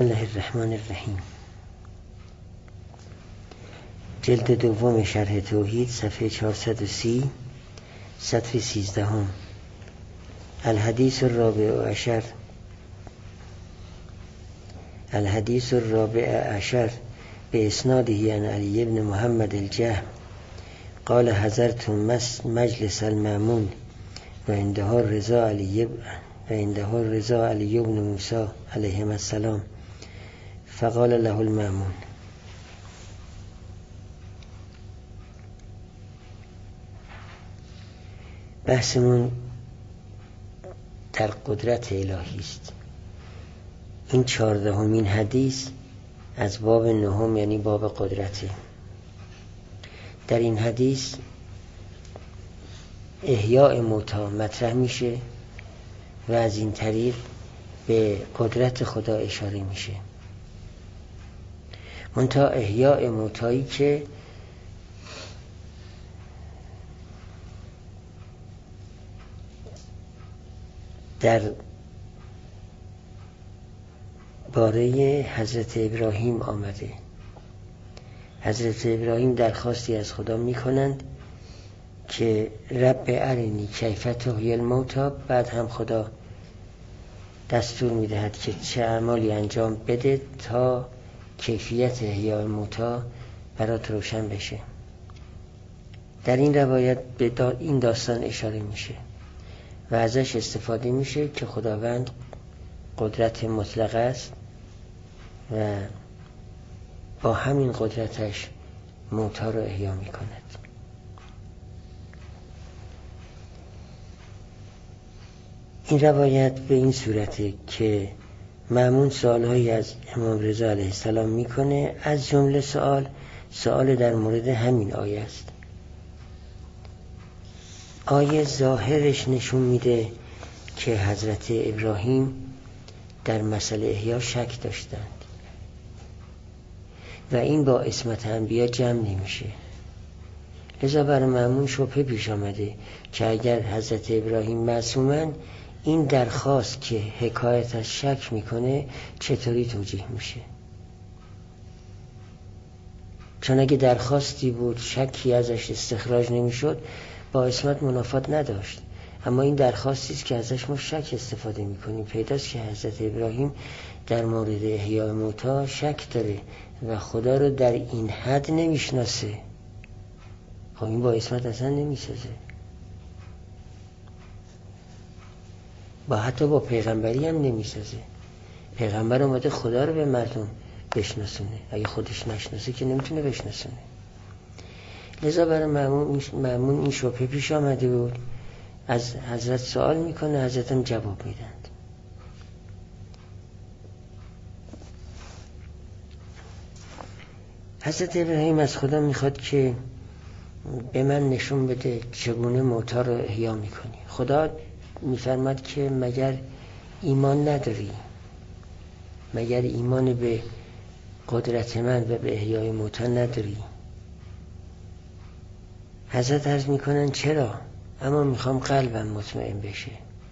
الله الرحمن الرحیم. جلد دوم شرح توحید، صفحه 430، سطر 13. الحدیث الرابع عشر به اسناده عن علی بن محمد الجهم قال حضرت مجلس المأمون و عنده رضا علی بن موسی علیه السلام فقال له المأمون. بحثمون در قدرت الهی است. این 14مین حدیث از باب 9 یعنی باب قدرته. در این حدیث احیاء موتی مطرح میشه و از این طریق به قدرت خدا اشاره میشه. منتها احیاء موتایی که در باره حضرت ابراهیم آمده. حضرت ابراهیم درخواستی از خدا میکنند که رب ارنی کیف تحیی الموتی، بعد هم خدا دستور میدهد که چه اعمالی انجام بده تا کیفیت احیاء موتی برات روشن بشه. در این روایت به این داستان اشاره میشه و ازش استفاده میشه که خداوند قدرت مطلق است و با همین قدرتش موتی رو احیا میکند. این روایت به این صورته که مأمون سوالهایی از امام رضا علیه السلام میکنه. از جمله سوال در مورد همین آیه است. آیه ظاهرش نشون میده که حضرت ابراهیم در مسئله احیا شک داشتند و این با عصمت انبیا جمع نمیشه. لذا برای مأمون شبهه پیش آمده که اگر حضرت ابراهیم معصومن، این درخواست که حکایت از شک میکنه چطوری توجیه میشه؟ چون اگه درخواستی بود شکی ازش استخراج نمیشد، با عصمت منافات نداشت. اما این درخواستی است که ازش ما شک استفاده میکنیم. پیداست که حضرت ابراهیم در مورد احیاء موتی شک داره و خدا رو در این حد نمیشناسه. خب این با عصمت اصلا نمیسازه. حتی با پیغمبری هم نمیسازه. پیغمبر اومده خدا رو به مردم بشناسونه، اگه خودش نشناسه که نمیتونه بشناسونه. لذا برای مأمون این شبهه پیش آمده بود. از حضرت سوال میکنه، حضرت هم جواب میدند. حضرت ابراهیم از خدا میخواد که به من نشون بده چگونه موتی رو احیا میکنی. خدا میفرماد که مگر ایمان نداری؟ مگر ایمان به قدرت من و به احیای موتی نداری؟ حضرت عرض میکنن چرا؟ اما میخوام قلبم مطمئن بشه.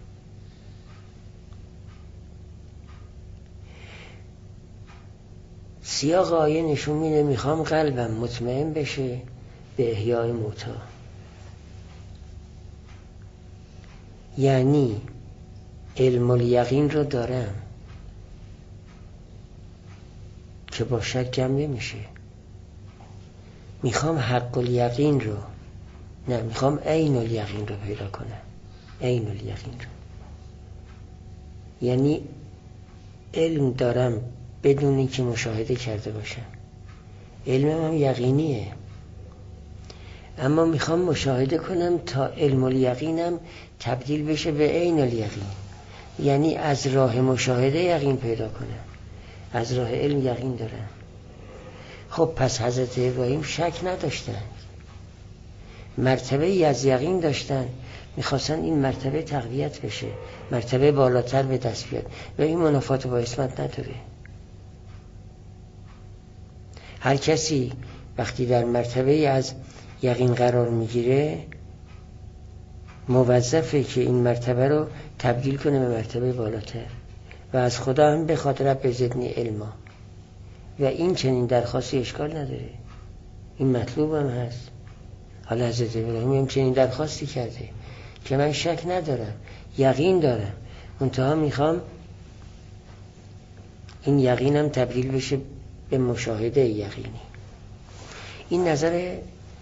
سیاق آیه نشون میده میخوام قلبم مطمئن بشه به احیای موتی. یعنی علم الیقین رو دارم که با شک جمع نمیشه. میخوام حق الیقین رو، نه، میخوام عین الیقین رو پیدا کنم. عین الیقین رو یعنی علم دارم بدون اینکه مشاهده کرده باشم. علمم هم یقینیه، اما میخوام مشاهده کنم تا علم الیقینم تبدیل بشه به عین الیقین. یعنی از راه مشاهده یقین پیدا کنم، از راه علم یقین دارم. خب پس حضرت ابراهیم شک نداشتن، مرتبه از یقین داشتن، میخواستن این مرتبه تقویت بشه، مرتبه بالاتر به دست بیاد و این منافات با عصمت نداره. هر کسی وقتی در مرتبه از یقین قرار میگیره موظفه که این مرتبه رو تبدیل کنه به مرتبه بالاتر. و از خدا هم بخواد رب زدنی علما و این چنین درخواستی اشکال نداره، این مطلوب هم هست. حالا حضرت ابراهیم هم چنین درخواستی کرده که من شک ندارم، یقین دارم، منتها میخوام این یقینم تبدیل بشه به مشاهده یقینی. این نظر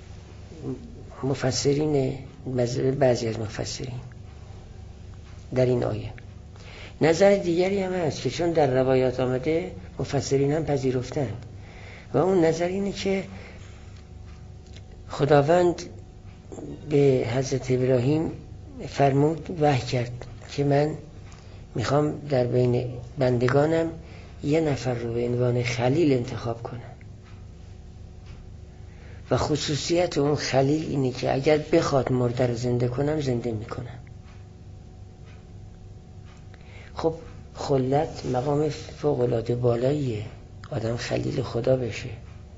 مفسرین، بعضی از مفسرین در این آیه. نظر دیگری هم هست که چون در روایات آمده مفسرین هم پذیرفتن و اون نظر اینه که خداوند به حضرت ابراهیم فرمود، وحی کرد که من میخوام در بین بندگانم یه نفر رو به عنوان خلیل انتخاب کنم و خصوصیت اون خلیل اینه که اگر بخواد مرده رو زنده کنم زنده میکنم. خب خلت مقام فوق‌العاده بالاییه، آدم خلیل خدا بشه.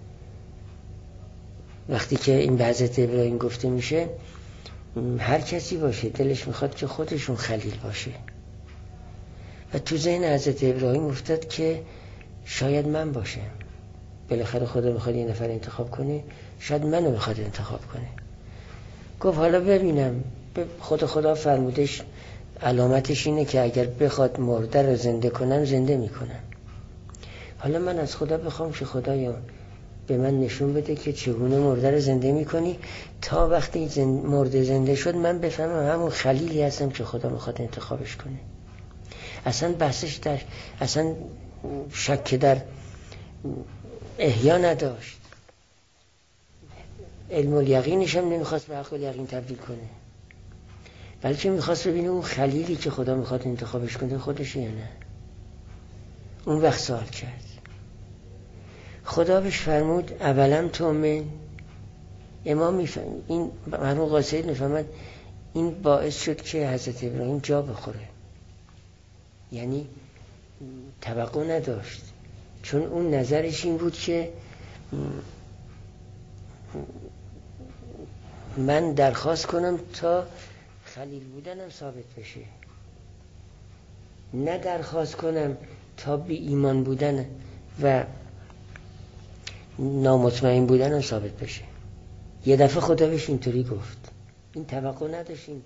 وقتی که این به حضرت ابراهیم گفته میشه، هر کسی باشه دلش میخواد که خودشون خلیل باشه و تو ذهن حضرت ابراهیم افتاد که شاید من باشم. بالاخره خدا میخواد یه نفر انتخاب کنه، شاید منو میخواد انتخاب کنه. گفت حالا ببینم. خدا فرمودش علامتش اینه که اگر بخواد مرده رو زنده کنم زنده میکنم. حالا من از خدا بخوام که خدایا به من نشون بده که چگونه مرده رو زنده میکنی تا وقتی مرده زنده شد من بفهمم همون خلیلی هستم که خدا میخواد انتخابش کنه. اصلا بحثش در اصلا شک در احیا نداشت، علم الیقینش هم نمیخواست به عقل الیقین تبدیل کنه، بلکه میخواست ببینه اون خلیلی که خدا میخواد انتخابش کنه خودش یا نه. اون وقت سوال کرد. خدا بهش فرمود اولم تؤمن. امام میفهم این مرحوم قاصد میفهمد این باعث شد که حضرت ابراهیم جا بخوره، یعنی توقع نداشت، چون اون نظرش این بود که من درخواست کنم تا خلیل بودنم ثابت بشه، نه درخواست کنم تا بی ایمان بودن و نامطمئن بودنم ثابت بشه. یه دفعه خدا بهش اینطوری گفت، این توقع نداشت این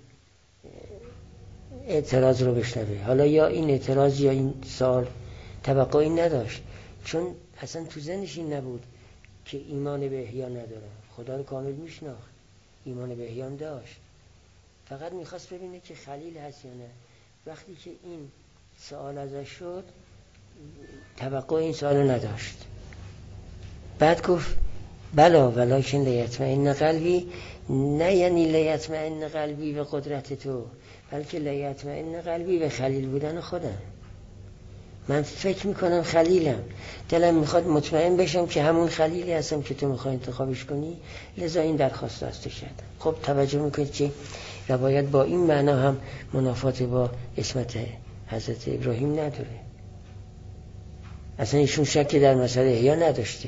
اعتراض رو بشنوه. حالا یا این اعتراض یا این سوال توقعی نداشت، چون اصلا تو ذهنش این نبود که ایمان به احیا نداره. خدا رو کامل میشناخت، ایمان به احیا داشت، فقط میخواست ببینه که خلیل هست یا نه. وقتی که این سوال ازش شد توقع این سوال نداشت. بعد گفت بلا ولکن لیطمئن قلبی، نه یعنی لیطمئن قلبی به قدرت تو، بلکه لیطمئن قلبی به خلیل بودن خودم. من فکر میکنم خلیلم، دلم میخواد مطمئن بشم که همون خلیلی هستم که تو میخوای انتخابش کنی، لذا این درخواست از تو کردم. خب توجه میکنید که روایت با این معنا هم منافات با اسمت حضرت ابراهیم نداره. اصلا ایشون شکی در مسئله احیا نداشته،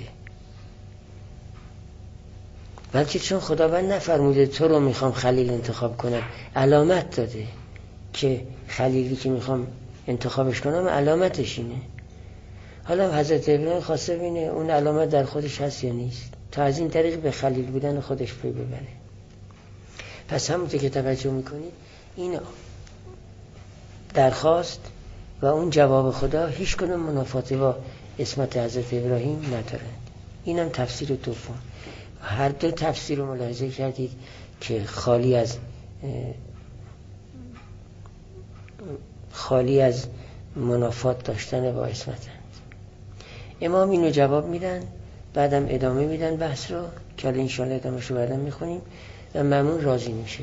بلکه چون خداوند نفرموده تو رو میخوام خلیل انتخاب کنم، علامت داده که خلیلی که میخوام انتخابش کنم علامتش اینه. حالا حضرت ابراهیم خواسته ببینه اون علامت در خودش هست یا نیست، تا از این طریق به خلیل بودن خودش پی ببره. پس همونطور که توجه میکنید این درخواست و اون جواب خدا هیچ کنون منافاتی با اسمت حضرت ابراهیم نداره. اینم تفسیر دوم. هر دو تفسیر رو ملاحظه کردید که خالی از منافات داشتن با اسمت. امام اینو جواب میدن، بعدم ادامه میدن بحث رو که حالا انشاءالله ادامهشو بعدم میخونیم و مأمون راضی میشه.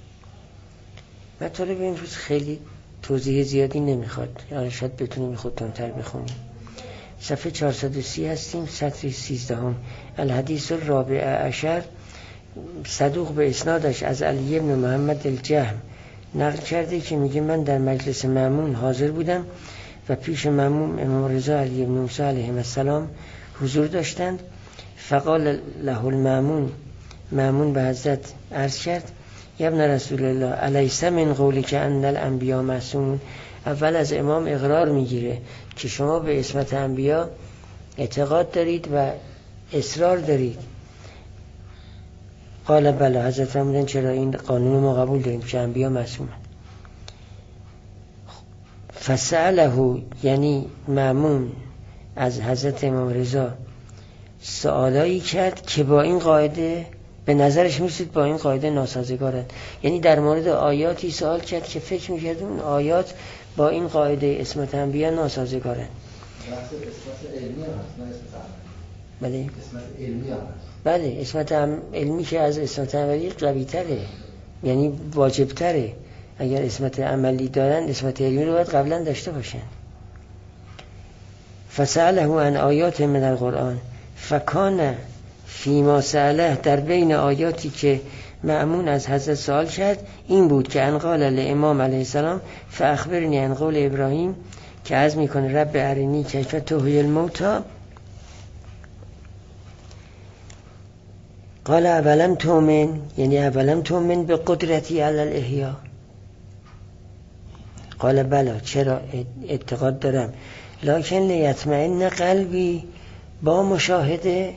مطالب این روز خیلی توضیح زیادی نمیخواد، یعنی شاید بتونیم خودتونتر بخونیم. صفحه 430 هستیم، سطر 13 الحدیث الرابع عشر. صدوق به اسنادش از علی بن محمد الجهم نقل کرده که میگه من در مجلس مأمون حاضر بودم و پیش مأمون امام رضا علی بن موسی علیه السلام حضور داشتند. فقال له المأمون، مأمون به حضرت عرض کرد یا ابن رسول الله الیس من قولی که ان الانبیاء معصومون، اول از امام اقرار میگیره که شما به عصمت انبیا اعتقاد دارید و اصرار دارید. قال بله، حضرت فرمودن چرا، این قانون ما قبول داریم که انبیا معصومن. فسأله، یعنی مأمون از حضرت امام رضا سوالایی کرد که با این قاعده به نظرش میرسید با این قاعده ناسازگارن. یعنی در مورد آیاتی سوال کرد که فکر میکرد اون آیات با این قاعده عصمت انبیا ناسازگارن. عصمت علمی هم هست، نه عصمت عملی. بله عصمت علمی هم هست. بله، عصمت علمی که از عصمت عملی قوی تره، یعنی واجب تره. اگر عصمت عملی دارن عصمت علمی رو باید قبلا داشته باشن. فسأله عن آیات من القرآن فکان فیما سأله، در بین آیاتی که مأمون از حضرت سوال کرد این بود که ان قال لامام علیه السلام فاخبرنی عن قول ابراهیم، که عرض میکنه رب ارنی کیف تحیی الموتی قال اولم تؤمن، یعنی اولم تؤمن به قدرتی علی الاحیا. قال بلا، چرا اعتقاد دارم، لکن لیطمئن قلبی، با مشاهده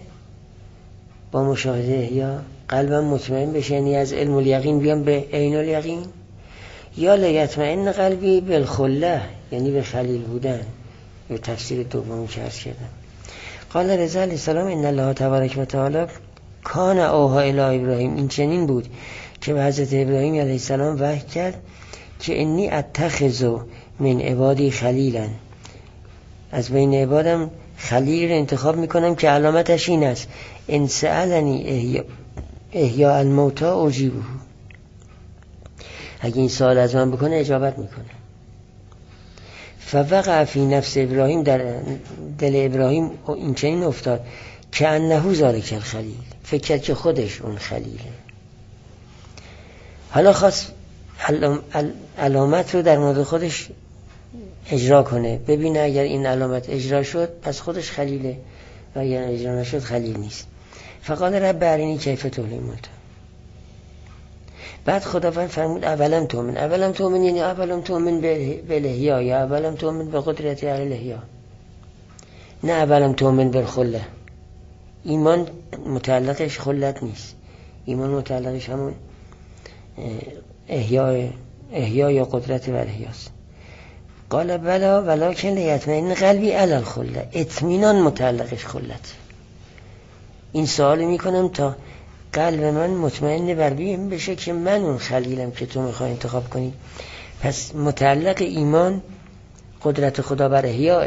احیا قلبم مطمئن بشه، یعنی از علم الیقین بیام به عین الیقین. یا لیطمئن قلبی بالخله، یعنی به خلیل بودن، به تفسیر دومی که عرض کردم. قال رضا علیه السلام ان الله تبارک و تعالی کان اوحی الی ابراهیم، این چنین بود که به حضرت ابراهیم علیه السلام وحی کرد که انی اتخذ من عبادی خلیلا، از بین عبادم خلیل رو انتخاب میکنم که علامتش این است ان سألنی احیاء الموتی اجیبه، اگه این سوال از من بکنه اجابت میکنه. فوقع فی نفس ابراهیم، در دل ابراهیم این چنین افتاد که انه ذالک الخلیل، فکر کرد که خودش اون خلیله. حالا خواست علامت رو در مورد خودش اجرا کنه، ببینه اگر این علامت اجرا شد پس خودش خلیله و اگر اجرا نشد خلیل نیست. فقال رب ارنی کیف تحیی الموتی. بعد خداوند فرمود اولم تؤمن یعنی اولم تؤمن به الاحیا یا اولم تؤمن به قدرت علی الاحیا، نه اولم تؤمن بالخله. ایمان متعلقش خلت نیست، ایمان متعلقش همون احیا یا قدرت بر احیاست. قال بلا ولکن لیطمئن قلبی علی الخله، اطمینان متعلقش خلت. این سوال میکنم تا قلب من مطمئن بر بیم بشه که من اون خلیلم که تو میخوای انتخاب کنی. پس متعلق ایمان قدرت خدا بر احیاء،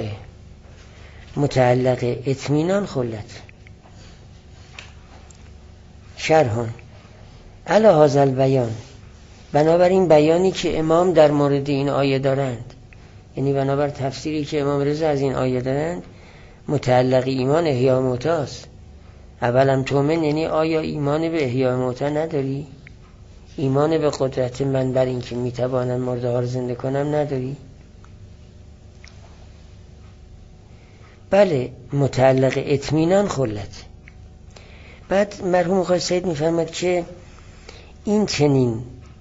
متعلق اطمینان خلت. شرحان علی هذا البیان، بنابراین بیانی که امام در مورد این آیه دارند، یعنی بنابر تفسیری که امام رضا از این آیه دارند، متعلق ایمان احیاء موتی است. اولم تؤمن یعنی آیا ایمان به احیاء موتی نداری؟ ایمان به قدرت من بر این که میتوانم مرده ها رو زنده کنم نداری؟ بله، متعلق اطمینان خلت. بعد مرحوم آقای سید میفرماد که این چنین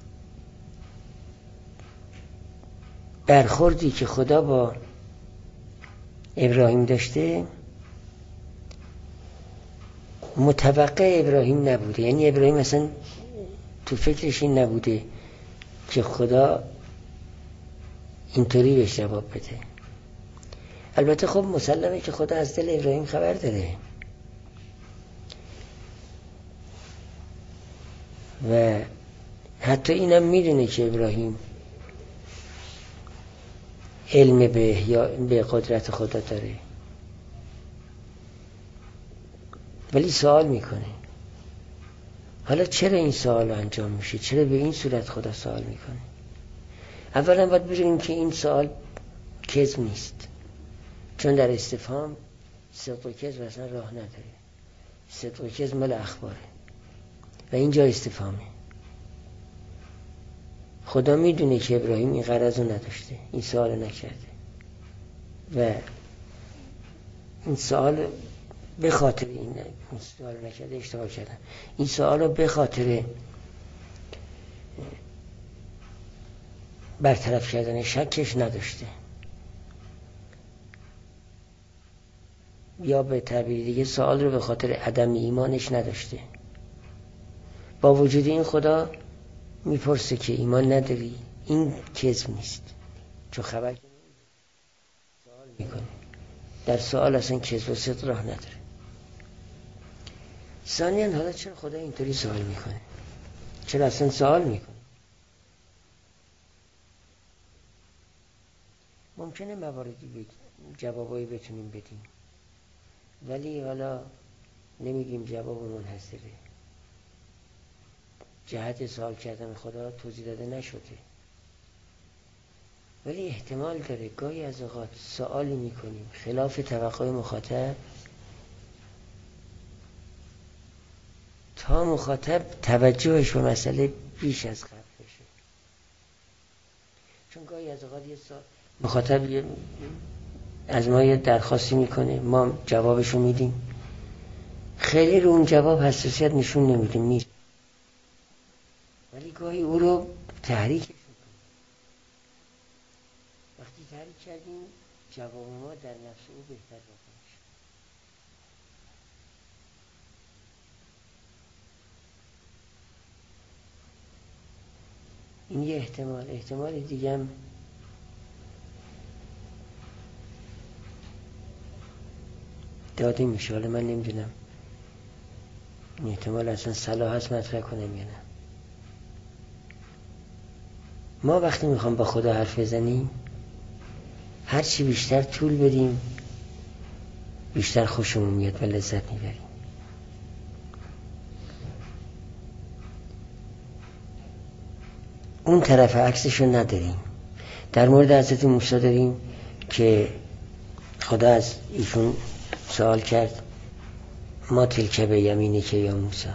برخوردی که خدا با ابراهیم داشته متوقع ابراهیم نبوده، یعنی ابراهیم اصلا تو فکرش این نبوده که خدا اینطوری بهش جواب بده. البته خب مسلمه که خدا از دل ابراهیم خبر داره و حتی اینم میدونه که ابراهیم علم به قدرت خدا داره، ولی سوال میکنه. حالا چرا این سوال انجام میشه؟ چرا به این صورت خدا سوال میکنه؟ اولا باید بگیم که این سوال کذب نیست، چون در استفهام صدق و کذب اصلا راه نداره. صدق و کذب مال اخباره و اینجا استفهامه. خدا میدونه که ابراهیم این غرض رو نداشته، این سوال نکرده و این سوال به خاطر این سوال نکرده، اشتباه کردم. این سوال رو به خاطر برطرف کردن شکش نداشته، یا به تعبیر دیگه سوال رو به خاطر عدم ایمانش نداشته. با وجود این خدا میپرسه که ایمان نداری؟ این کذب نیست، چون خبر سوال میکنه. در سوال اصلا کذب و صدق راه نداره. ثانیاً حالا چرا خدا اینطوری سوال میکنه؟ چرا اصلا سوال میکنه؟ ممکنه مواردی جوابایی بتونیم بدیم، ولی حالا نمیگیم جواب منحصره. جهت سوال کردن خدا توضیح داده نشده، ولی احتمال داره گاهی از اوقات سوالی میکنیم خلاف توقع مخاطب تا مخاطب توجهش به مسئله بیش از قبل بشه. چون گاهی از اوقات مخاطب از ما یه درخواستی میکنه، ما جوابشو میدیم، خیلی رو اون جواب حساسیت نشون نمیدیم، ولی گاهی او رو تحریکش میکنیم. وقتی تحریک کردیم جواب ما در نفس او بهتر واقع میشه. این یه احتمال دیگه هم داده میشه. حالا من نمیدونم این احتمال اصلا صلاح هست مطرح کنم یا نه. ما وقتی میخوام با خدا حرف بزنیم هرچی بیشتر طول بدیم بیشتر خوشمون میاد و لذت میبریم. اون طرف عکسشو نداریم. در مورد حضرت موسی داریم که خدا از ایشون سوال کرد ما تلک به یمینی که یا موسی،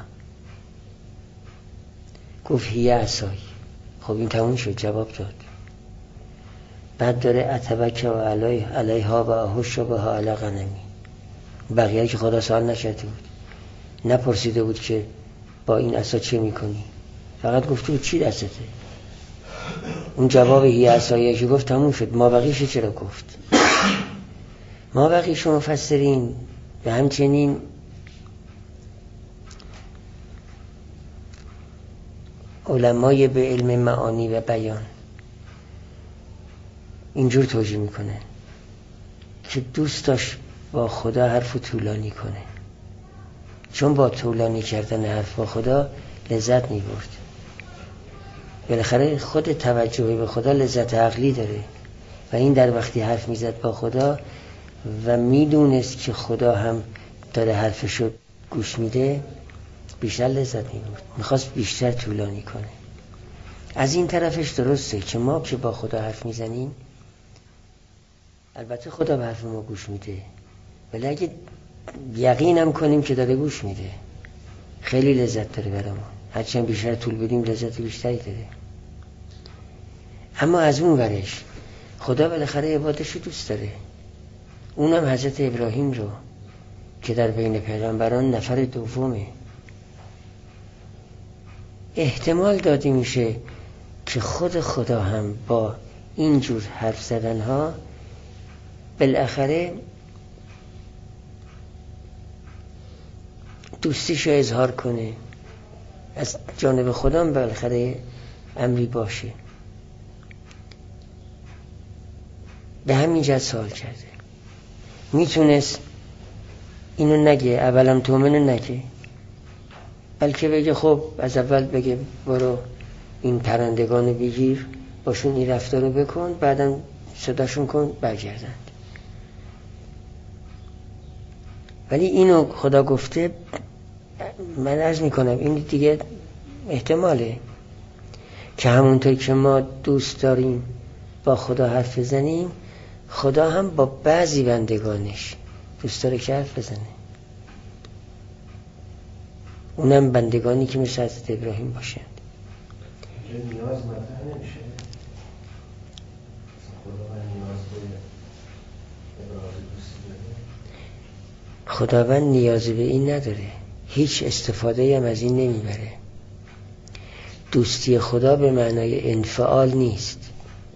گفت هیه عصای. خب این تموم شد، جواب داد. بعد داره اتبک و علیها و احش بها علی غنمی. بقیه که خدا سوال نکرده بود، نپرسیده بود که با این عصا چه میکنی، فقط گفته بود چی دستته. اون جواب هیه عصایی که گفت تموم شد. ما بقیش چرا گفت؟ ما بقیش مفسرین و همچنین علمای به علم معانی و بیان اینجور توجیه میکنه که دوست داشت با خدا حرف طولانی کنه، چون با طولانی کردن حرف با خدا لذت میبرد. بالاخره خود توجهی به خدا لذت عقلی داره و این در وقتی حرف میزد با خدا و میدونست که خدا هم داره حرفشو گوش میده بیشتر لذت میبرد، میخواست بیشتر طولانی کنه. از این طرفش درسته که ما که با خدا حرف میزنیم البته خدا به حرف ما گوش میده، ولی اگه یقینم کنیم که داره گوش میده خیلی لذت داره برامون. هرچند بیشتر طول بدیم لذت بیشتری داره. اما از اون ورش خدا بالاخره عبادشو دوست داره. اونم حضرت ابراهیم رو که در بین پیغمبران نفر دومه. احتمال داده میشه که خود خدا هم با اینجور حرف زدن ها بالاخره دوستیشو اظهار کنه. از جانب خدا هم بالاخره امری باشه. به همین جهت سوال کرده. میتونست اینو نگه، اولم تومنو نگه، بلکه بگه خب از اول بگه برو این پرندگانو بگیر باشون این رفتارو بکن، بعدم صداشون کن برگردند. ولی اینو خدا گفته. من عرض میکنم این دیگه احتماله که همونطور که ما دوست داریم با خدا حرف بزنیم خدا هم با بعضی بندگانش دوست داره که حرف بزنه، اونم بندگانی که مثل حضرت ابراهیم باشند. نیاز مطرح نمیشه. خداوند نیازی به این نداره، هیچ استفاده هم از این نمیبره. دوستی خدا به معنای انفعال نیست.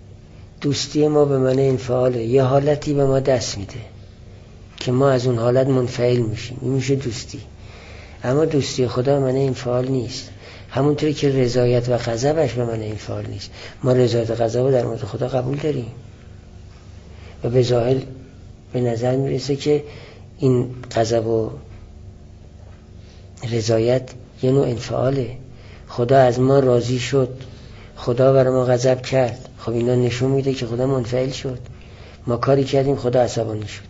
دوستی ما به معنی انفعاله. یه حالتی به ما دست میده که ما از اون حالت منفعل میشیم، این میشه دوستی. اما دوستی خدا به معنی انفعال نیست، همونطوری که رضایت و غضبش به معنی انفعال نیست. ما رضایت و غضب رو در مورد خدا قبول داریم و به ظاهر به نظر میرسه که این غضب و رضایت یه نوع انفعاله. خدا از ما راضی شد، خدا برای ما غضب کرد، خب اینا نشون میده که خدا منفعل شد. ما کاری کردیم خدا عصبانی شد،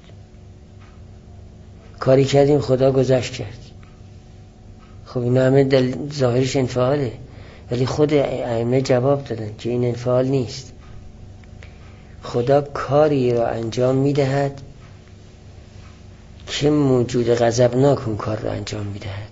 کاری کردیم خدا گذشت کرد، خب اینا همه ظاهرش انفعاله. ولی خود ائمه جواب دادن که این انفعال نیست. خدا کاری را انجام میدهد که موجود غضبناک اون کار را انجام میدهد،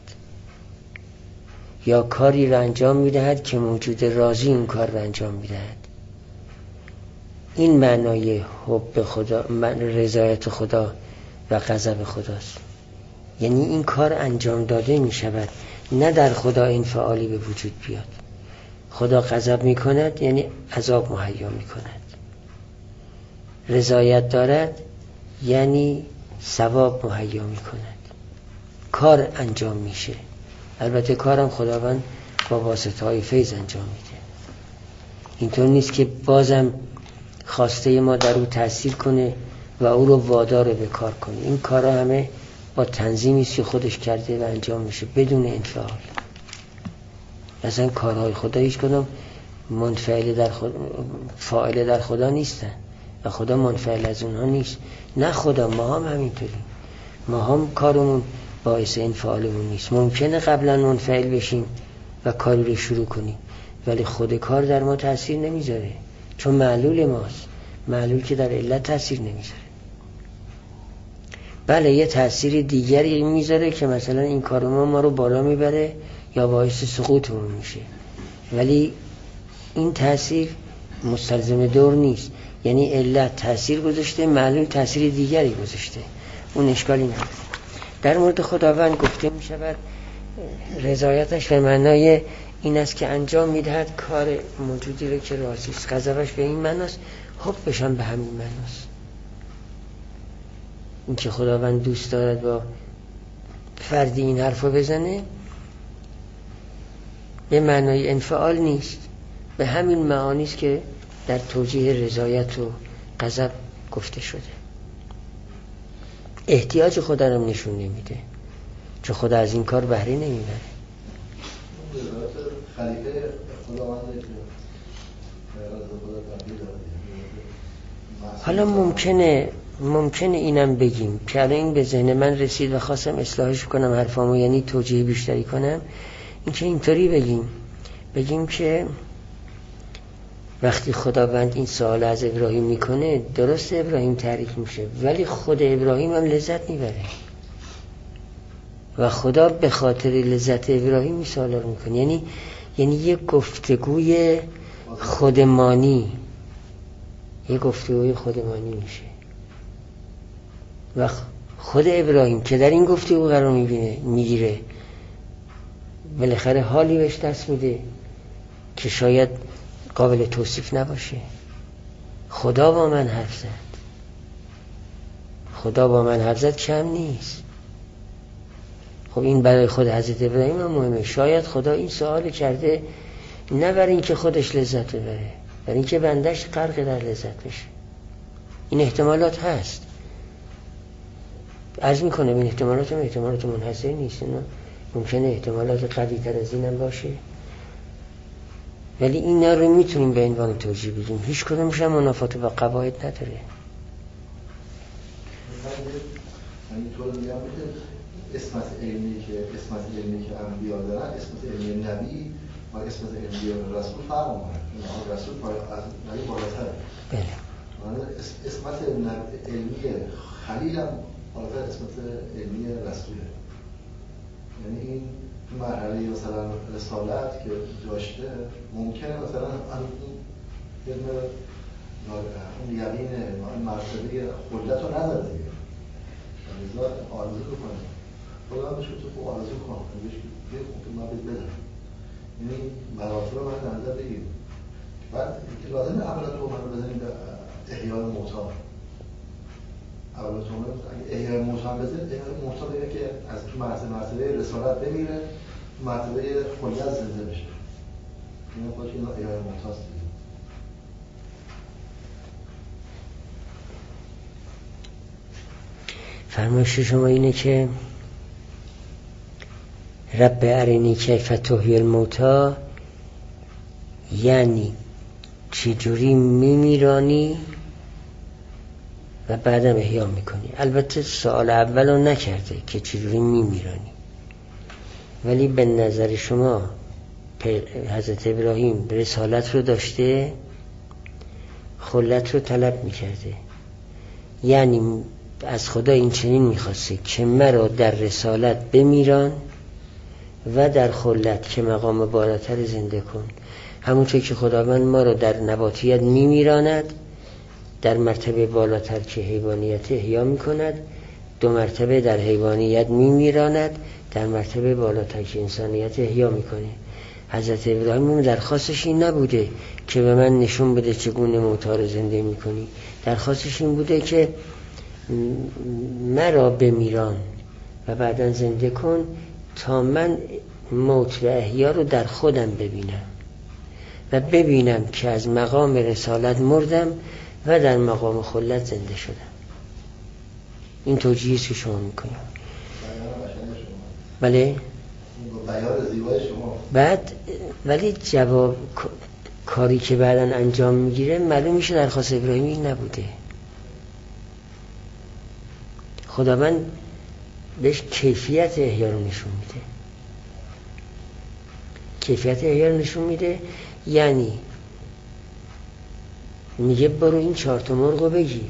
یا کاری را انجام میدهد که موجود راضی اون کار را انجام میدهد. این معنای حب خدا، رضایت خدا و غضب خداست. یعنی این کار انجام داده میشود، نه در خدا انفعالی به وجود بیاد. خدا غضب میکند یعنی عذاب مهیا میکند، رضایت دارد یعنی ثواب مهیا میکند، کار انجام میشه. البته کارم خداوند با واسطه‌های فیض انجام میده. اینطور نیست که بازم خواسته ما در او تأثیر کنه و او رو وادار به کار کنه. این کارها همه با تنظیمی است که خودش کرده و انجام میشه بدون انفعال. مثلا کارهای خدا هیچ کدام منفعل در خدا، فاعل در خدا نیستن و خدا منفعل از اونها نیست. نه خدا، ما هم همینطوریم. ما هم کارمون باعث انفعالمون نیست. ممکنه قبلا منفعل بشیم و کاری رو شروع کنیم، ولی خود کار در ما تأثیر نمیذاره، چون معلول ماست. معلول که در علت تأثیر نمیذاره. بله یه تأثیر دیگری میذاره که مثلا این کار ما رو بالا میبره یا باعث سقوطمون میشه، ولی این تأثیر مستلزم دور نیست. یعنی علت تأثیر گذاشته، معلول تأثیر دیگری گذاشته، اون اشکالی نداره. در مورد خداوند گفته میشود رضایتش به معنای این است که انجام میدهد کار موجودی رو که راضی است. غضبش به این معناست، حبش هم به همین معناست. این که خداوند دوست دارد با فردی این حرفو بزنه به معنای انفعال نیست، به همین معانی است که در توجیه رضایت و غضب گفته شده. احتیاج خدا رو نشون نمیده، چون خدا از این کار بهره نمیبره. حالا ممکنه اینم بگیم که الان این به ذهن من رسید و خواستم اصلاحش کنم حرفامو، یعنی توجیه بیشتری کنم. این که اینطوری بگیم که وقتی خداوند این سوال از ابراهیم میکنه، درست ابراهیم تحریک میشه ولی خود ابراهیم هم لذت میبره و خدا به خاطر لذت ابراهیم این سوال رو میکنه. یعنی یه گفتگوی خودمانی میشه و خود ابراهیم که در این گفتگو قرار میگیره بالاخره حالی بهش دست میده که شاید قابل توصیف نباشه. خدا با من حرف زد کم نیست. خب این برای خود حضرت ابراهیم هم مهمه. شاید خدا این سوال کرده نه برای این که خودش لذت ببره، برای این که بندش غرق در لذت بشه. این احتمالات هست، عرض میکنم این احتمالات منحصر نیست، نه ممکنه احتمالات قوی تر از این هم باشه، ولی اینا رو میتونیم به عنوان توجیه بگیم. هیچ کدومش هم منافات با قواعد نداره. اسمت علمی که انبیا دارن، اسمت علمی نبی و اسمت علمی رسول فرق میکنه. رسول از نبی بالاتره. بله. اسمت علمی خلیل هم بالاتر اسمت علمی رسوله. یعنی این مرحله مثلا رسالت که داشته ممکنه مثلا علم اون یقین مرتبه خلت رو نداره دیگه. لذا آرزو کنه. خدا بشه تو خوب آرزو کن. بهش که من بهت بدم. یعنی مراتب رو باید در نظر بگیریم. بعد که لازمه عملات رو من بزنیم احیای موتی. اول جمله اگه احیای موتی هم بزنید، احیای موتی بگه که از تو مرتبه رسالت بمیره، مرتبه خلیت زنده بشه. این خودش این احیای موتی است. فرمایش شما اینه که رب ارنی کیف تحیی الموتی، یعنی چجوری میمیرانی و بعدم احیا میکنی. البته سوال اولو نکرده که چجوری میمیرانی، ولی به نظر شما حضرت ابراهیم رسالت رو داشته، خلت رو طلب میکرده، یعنی از خدا این چنین میخواسته که مرا در رسالت بمیران و در خلت که مقام بالاتر زنده کن. همونطور که خداوند ما را در نباتیت میمیراند، در مرتبه بالاتر که حیوانیت احیا میکند، 2 مرتبه در حیوانیت میمیراند، در مرتبه بالاتر که انسانیت احیا میکنه. حضرت ابراهیم درخواستش این نبوده که به من نشون بده چگونه موتی را زنده میکنی، درخواستش این بوده که مرا بمیران و بعداً زنده کن تا من موت و احیا رو در خودم ببینم و ببینم که از مقام رسالت مردم و در مقام خلت زنده شدم. این توجیهی که شما میکنیم. بله؟ بیان زیبای شما. بعد ولی جواب کاری که بعداً انجام میگیره معلوم میشه درخواست ابراهیمی این نبوده. خداوند بهش کیفیت احیا رو نشون میده. کیفیت احیا رو نشون میده، یعنی میگه برو این 4 تا مرغ رو بگیر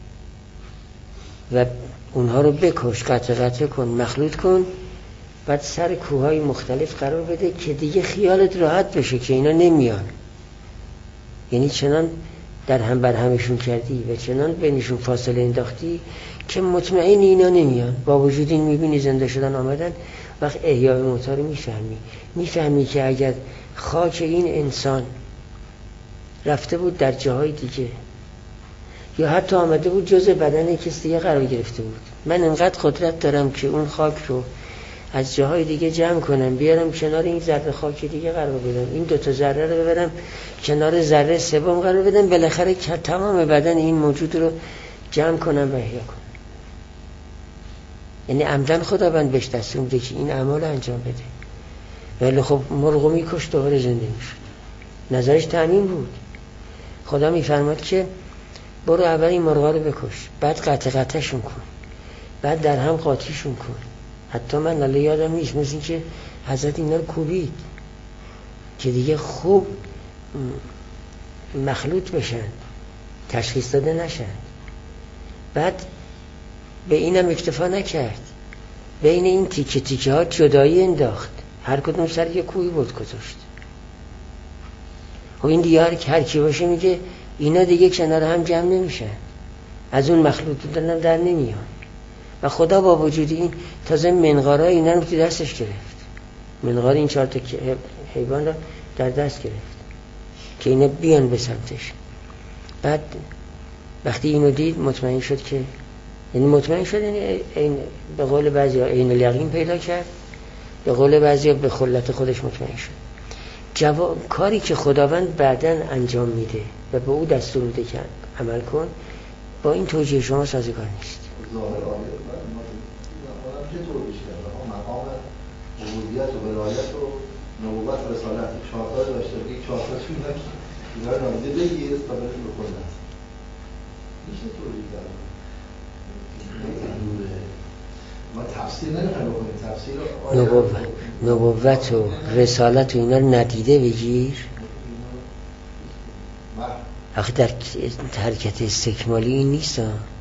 و اونها رو بکش، قطع کن، مخلوط کن، بعد سر کوههای مختلف قرار بده که دیگه خیالت راحت بشه که اینا نمیان. یعنی چنان در هم بر همشون کردی و چنان بینشون فاصله انداختی که مطمئن اینا نمیان. با وجود این میبینی زنده شدن آمدن. وقت احیای موتی رو میفهمی که اگر خاک این انسان رفته بود در جاهای دیگه یا حتی آمده بود جزء بدن کسی دیگه قرار گرفته بود، من انقدر قدرت دارم که اون خاک رو از جاهای دیگه جمع کنم بیارم کنار این ذره خاک دیگه قرار بدم، این 2 تا ذره رو ببرم کنار ذره سوم قرار بدم، بالاخره تمام بدن این موجود رو جمع کنم و احیا کنم. یعنی عمدن خداوند بهش دستور میده که این اعمال انجام بده. ولی خب مرغو میکشت دوباره زنده میشد. نظرش تعمیم بود. خدا میفرماد که برو اول این مرغا رو بکش، بعد قطعشون کن، بعد در هم قاطیشون کن. حتی من یادم نیست، مثل این که حضرت اینا رو کوبید که دیگه خوب مخلوط بشن، تشخیص داده نشن. بعد به اینم اکتفا نکرد، بین این تیکه ها جدایی انداخت، هر کدوم سر یک کوی بود گذاشت. و این دیار که هر کی باشه میگه اینا دیگه کنار هم جمع نمیشن، از اون مخلوط دادن در نمیان. و خدا با وجود این تازه منقارا اینا رو تو دستش گرفت، منقار این 4 تا حیوان رو در دست گرفت که اینا بیان به سمتش. بعد وقتی اینو دید مطمئن شد که، یعنی مطمئن شد، یعنی این به قول بعضیا عین الیقین پیدا کرد، به قول بعضیا به خلت خودش مطمئن شد. کاری که خداوند بعداً انجام میده و به او دستور میده که عمل کن، با این توجیه شما سازگار نیست. ظاهر آیه چه طور بیشتر مقام عبودیت و ولایت و نبوت و رسالت 4 تا داشته که 4 تا چی نمیشه اینا رو نمیده بگیر تا برش بکنه است میشه طوری کرد. ما تفسیر نمیخوایم بکنیم، تفسیر نبوت و رسالت و اینا رو ندیده بگیر. آخه در حرکت استکمالی این نیست.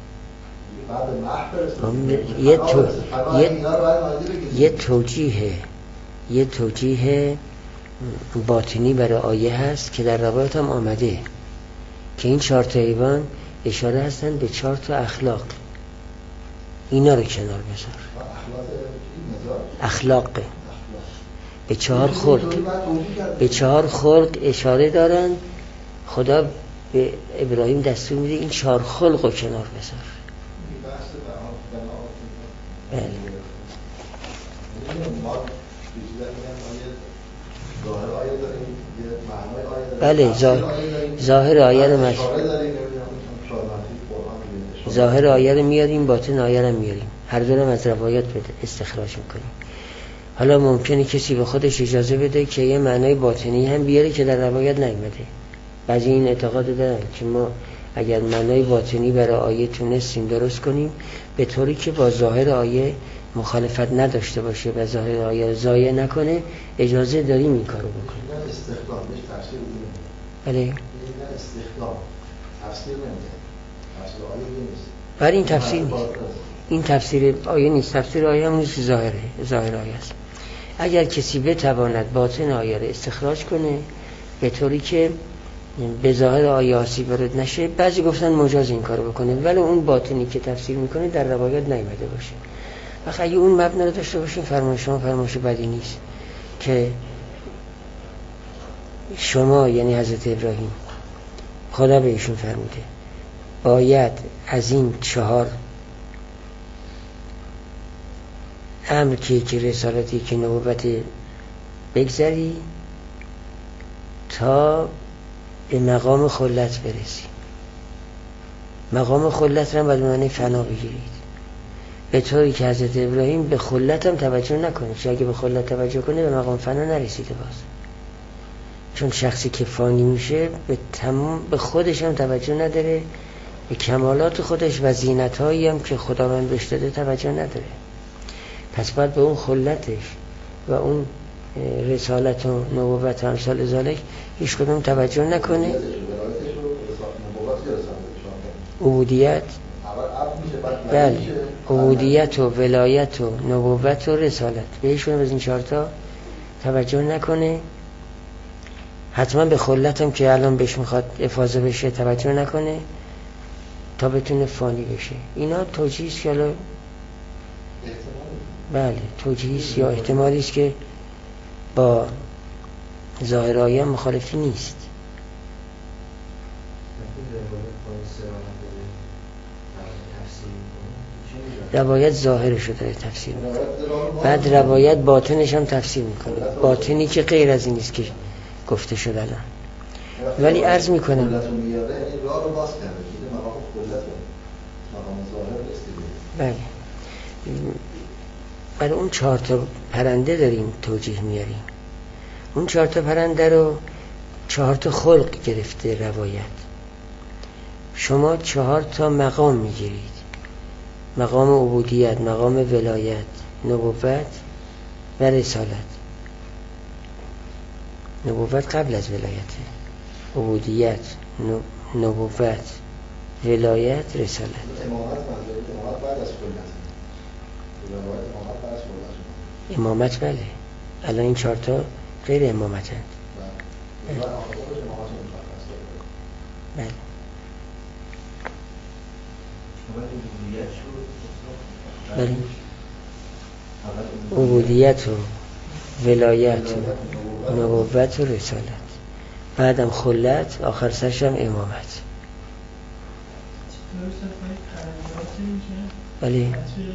یه توجیه باطنی برای آیه هست که در روایت هم آمده که این 4 تا حیوان اشاره هستن به 4 تا اخلاق. اینا رو کنار بذار. اخلاقه به 4 خلق اشاره دارن. خدا به ابراهیم دستور میده این 4 خلق رو کنار بذار. بله. بله ظاهر آیه رو ظاهر آیه رو میاریم، باطن آیه رو میاریم، هر دو رو از روایات استخراج میکنیم. حالا ممکنه کسی به خودش اجازه بده که یه معنای باطنی هم بیاره که در روایات نیامده. بعضی این اعتقاد دارن که ما اگر معنای باطنی برای آیه تونستیم درست کنیم به طوری که با ظاهر آیه مخالفت نداشته باشه و ظاهر آیه رو ضایع نکنه، اجازه داریم این کارو بکنیم. استخدامش تفسیر بله. استخدام تفسیر نمیشه. تفسیر آیه نیست. برای این تفسیر نیست. این تفسیر آیه نیست. تفسیر آیه هم نیست، ظاهر آیه است. اگر کسی بتواند باطن آیه رو استخراج کنه به طوری که به ظاهر آیه آسیب وارد نشه، بعضی گفتن مجاز این کارو بکنه، ولی اون باطنی که تفسیر میکنه در روایات نیامده باشه. وقتی اگه اون مبنا رو داشته باشین، فرمایش شما فرمایش بدی نیست که شما یعنی حضرت ابراهیم خدا به ایشون فرموده باید از این 4 امر که رسالتی که نبوت بگذری تا به مقام خلت برسی. مقام خلت را باید معنی فنا بگیرید، به طوری که حضرت ابراهیم به خلت هم توجه نکنه، چون اگه به خلت توجه کنه به مقام فنا نرسیده باز. چون شخصی که فانی میشه به خودش هم توجه نداره، به کمالات خودش و زینت‌هایی هم که خداوند بهش داده توجه نداره. پس باید به اون خلتش و اون رسالت و نبوت و امثال ذالک هیچ کدوم توجه نکنه. عبودیت، بله، عبودیت و ولایت و نبوت و رسالت، بهشون از این 4 تا توجه نکنه. حتما به خلت هم که الان بهش میخواد افاضه بشه توجه نکنه تا بتونه فانی بشه. اینا توجیهیست که بله توجیهیست یا احتمالیست که با ظاهر آیه مخالفی نیست. روایت ظاهرش رو داره تفسیر میکنه، بعد روایت باطنش هم تفسیر میکنه، باطنی که غیر از این نیست که گفته شده الان. ولی عرض میکنم بله برای اون 4 تا پرنده داریم توجیه میاریم. اون 4 تا پرنده رو 4 تا خلق گرفته روایت. شما 4 تا مقام میگیرید، مقام عبودیت، مقام ولایت، نبوت و رسالت. نبوت قبل از ولایته، عبودیت، نبوت، ولایت، رسالت. امامت بله. الان این 4 تا غیر امامت هست. بله. بله. عبودیت و ولایت و نبوت و رسالت، بعدم خلت، آخر سرش هم امامت. بله.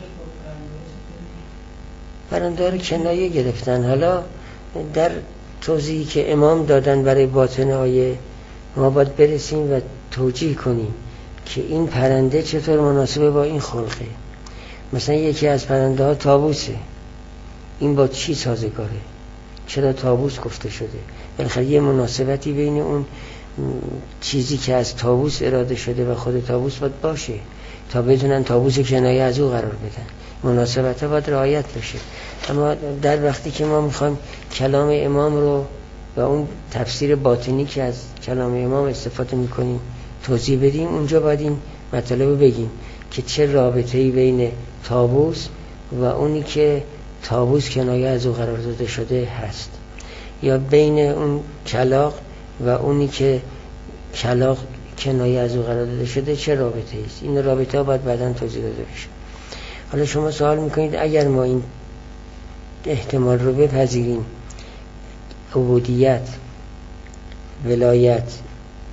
پرندار کنایه گرفتن. حالا در توضیحی که امام دادن برای باطن آیه ما باید برسیم و توجیه کنیم که این پرنده چطور مناسبه با این خلقه. مثلا یکی از پرنده ها طاووسه، این با چی سازگاره؟ چرا طاووس گفته شده؟ بالاخره یه مناسبتی بین اون چیزی که از طاووس اراده شده و خود طاووس باید باشه تا بدونن طاووس کنایه از او قرار بدن. مناسبت ها باید رعایت بشه. اما در وقتی که ما میخوایم کلام امام رو و اون تفسیر باطنی که از کلام امام استفاده میکنیم توضیح بدیم، اونجا باید این مطلب رو بگیم که چه رابطه‌ای بین طاووس و اونی که طاووس کنایه از او قرار داده شده هست، یا بین اون کلاغ و اونی که کلاغ کنایه از او قرار داده شده چه رابطه‌ای است. این رابطه ها باید بعداً توضیح داده بشه. حالا شما سوال میکنید اگر ما این احتمال رو بپذیریم، عبودیت، ولایت،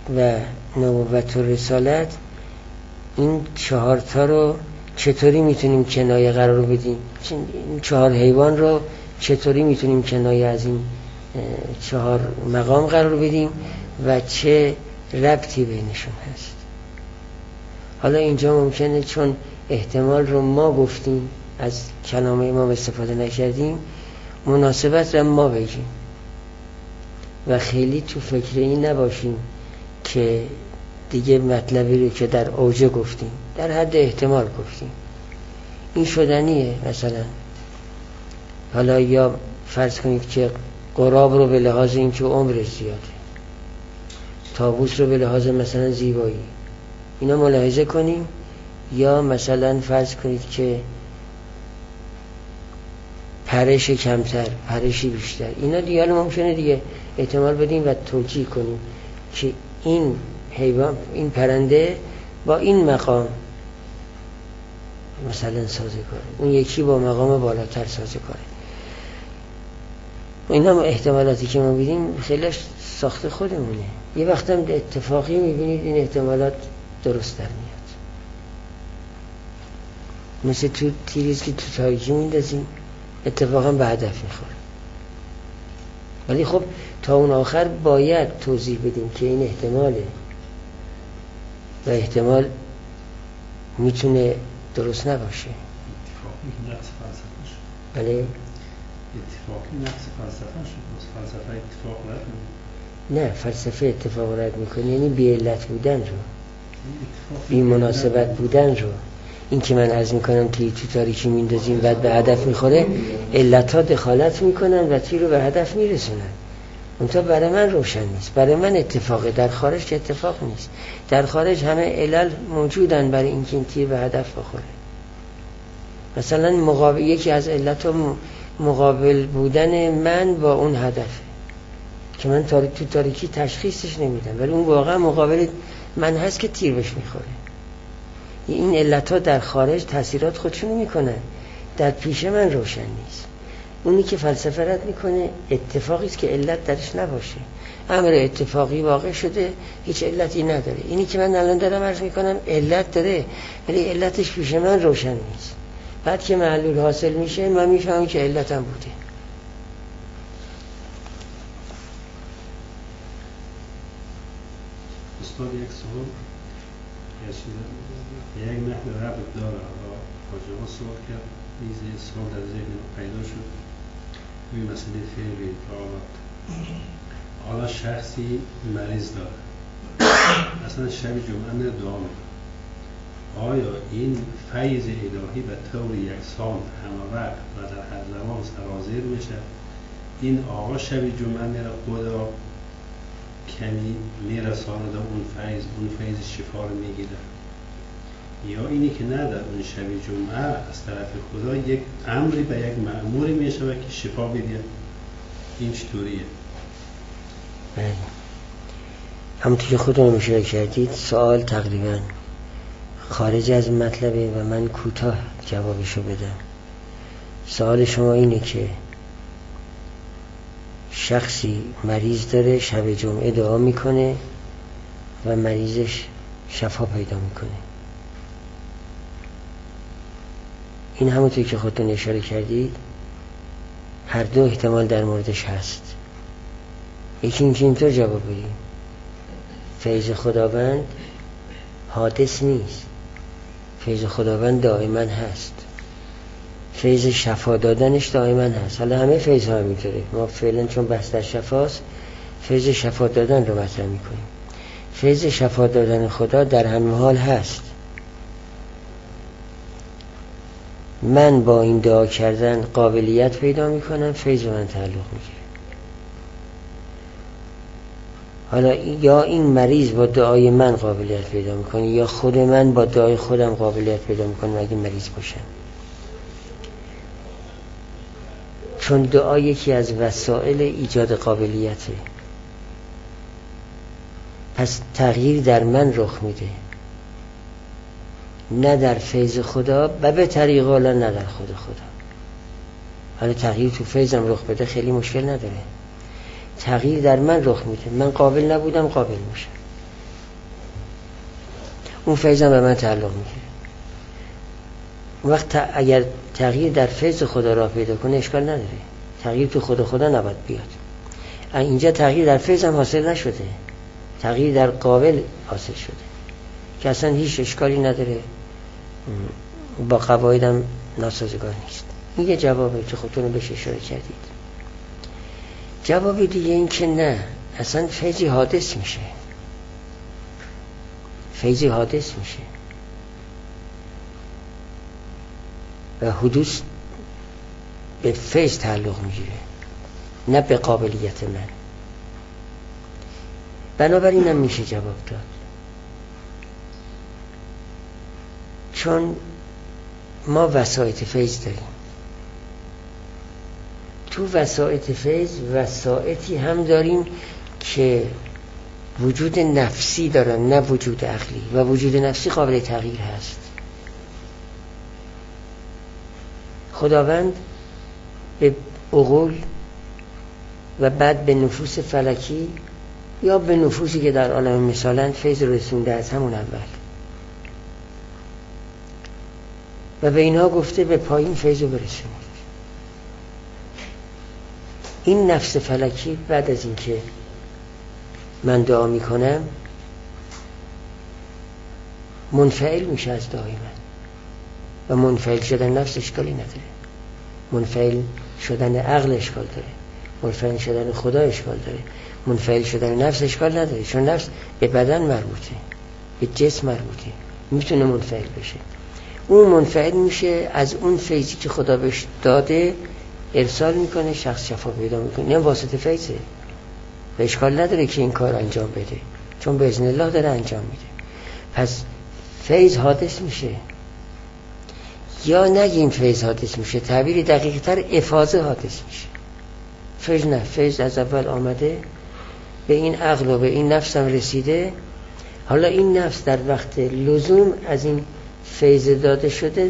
و نبوت و رسالت، این 4 تا رو چطوری میتونیم کنایه قرار بدیم؟ این 4 حیوان رو چطوری میتونیم کنایه از این 4 مقام قرار بدیم و چه ربطی بینشون هست؟ حالا اینجا ممکنه چون احتمال رو ما گفتیم، از کلام امام استفاده نکردیم، مناسبت رو ما بگیم و خیلی تو فکر این نباشیم که دیگه مطلبی رو که در اوجه گفتیم در حد احتمال گفتیم. این شدنیه. مثلا حالا یا فرض کنید که قراب رو به لحاظ این که عمرش زیاده، طاووس رو به لحاظ مثلا زیبایی، اینا ملاحظه کنیم. یا مثلا فرض کنید که پرش کمتر، پرشی بیشتر، اینا دیگه حالا ممکنه دیگه احتمال بدیم و توجیه کنیم که این حیوان، این پرنده با این مقام مثلا سازگاره، اون یکی با مقام بالاتر سازگاره. اینا احتمالاتی که ما بیدیم خیلی ساخت خودمونه. یه وقت هم اتفاقی میبینید این احتمالات درست در میاد. مثل تو تیریز که تو تاریکی میندازیم اتفاقا به هدف میخوره. ولی خب تا اون آخر باید توضیح بدیم که این احتماله و احتمال میتونه درست نباشه. اتفاقی نقص فلسفه شد. بله؟ اتفاقی نقص فلسفه شد. فلسفه اتفاق رد میکنه. نه، فلسفه اتفاق رد میکنه، یعنی بی علت بودن رو، بی مناسبت بودن رو. این که من عرض میکنم تیر تو تاریکی میندازیم بعد به هدف میخوره، علت ها دخالت میکنن و تیر رو به هدف میرسونن. اونتا برای من روشن نیست، برای من اتفاقه، در خارج که اتفاق نیست. در خارج همه علل موجودن برای اینکه این تیر به هدف بخوره. مثلا یکی از علت مقابل بودن من با اون هدفه که من تو تاریکی تشخیصش نمیدم، ولی اون واقعا مقابل من هست که تیر بهش میخوره. این علت ها در خارج تاثیرات خودشونو میکنن، در پیش من روشن نیست. اونی که فلسفه رد میکنه اتفاقی است که علت درش نباشه، امر اتفاقی واقع شده، هیچ علتی نداره. اینی که من الان دارم عرض میکنم علت داره، ولی علتش پیش من روشن نیست. بعد که معلول حاصل میشه من میفهمم که علتم بوده. استاد یک سوال یک نحو ربط داره و حاجبا سوال کرد، این سوال در ذهن پیدا شد. این مسئله فعلی رابط. حالا شخصی مریض داره، اصلا شب جمعه دعا میکنه، آیا این فیض الهی به طور یکسان همه وقت و در هر زمان سرازیر میشه؟ این آقا شب جمعه میره خدا کمی میرسانه در اون فیض شفا رو میگیره، یا اینی که نه در اون شب جمعه از طرف خدا یک امری به یک مأموری میشه و که شفا بده؟ این چطوریه؟ بله، همونطور که خودمون مشاهده کردید سوال تقریبا خارج از مطلبه و من کوتاه جوابشو بدم. سوال شما اینه که شخصی مریض داره، شب جمعه دعا میکنه و مریضش شفا پیدا میکنه. این همونطور که خودتون اشاره کردید هر دو احتمال در موردش هست. یکی اینطور جواب بدیم فیض خداوند حادث نیست، فیض خداوند دائما هست، فیض شفا دادنش دائما هست. حالا همه فیض ها همینطوره، ما فعلا چون بحث در شفاست فیض شفا دادن رو مطرح میکنیم. فیض شفا دادن خدا در همه حال هست. من با این دعا کردن قابلیت پیدا میکنم، فیض به من تعلق میگیره. حالا یا این مریض با دعای من قابلیت پیدا میکنه یا خود من با دعای خودم قابلیت پیدا میکنم اگه مریض باشم. چون دعا یکی از وسایل ایجاد قابلیته، پس تغییر در من رخ میده، نه در فیض خدا و به طریق الله نه در خود خدا. حالا تغییر تو فیضم رخ بده خیلی مشکل نداره، تغییر در من رخ میده. من قابل نبودم قابل میشم، اون فیض هم به من تعلق میگیره. وقت اگر تغییر در فیض خدا را پیدا کنه اشکال نداره، تغییر تو خدا نباید بیاد. اینجا تغییر در فیض هم حاصل نشده، تغییر در قابل حاصل شده که اصلا هیچ اشکالی نداره، با قواعدم ناسازگار نیست. این یه جوابه که خودتون بهش اشاره کردید. جواب دیگه این که نه، اصلا فیضی حادث میشه، فیضی حادث میشه و حدوث به فیض تعلق میگیره، نه به قابلیت من. بنابراین هم میشه جواب داد، چون ما وسائط فیض داریم. تو وسائط فیض وسائطی هم داریم که وجود نفسی دارن، نه وجود عقلی، و وجود نفسی قابل تغییر هست. خداوند به عقول و بعد به نفوس فلکی یا به نفوسی که در عالم مثالن فیض رسونده از همون اول و به اینها گفته به پایین فیض رو برسونید. این نفس فلکی بعد از این که من دعا میکنم منفعل میشه از دعای من و منفعل شدن نفس اشکالی نداره، منفعل شدن عقل اشکال داره، منفعل شدن خدا اشکال داره، منفعل شدن نفس اشکال نداره، چون نفس به بدن مربوطه، به جسم مربوطه، میتونه منفعل بشه. اون منفعل میشه از اون فیضی که خدا بهش داده، ارسال میکنه، شخص شفا پیدا میکنه. این واسطه فیضه و اشکال نداره که این کار انجام بده، چون به اذن الله داره انجام میده. پس فیض حادث میشه، یا نگیم فیض حادث میشه، تعبیری دقیق تر افاضه حادث میشه. فیض نه، فیض از اول آمده، به این عقل و به این نفس هم رسیده. حالا این نفس در وقت لزوم از این فیض داده شده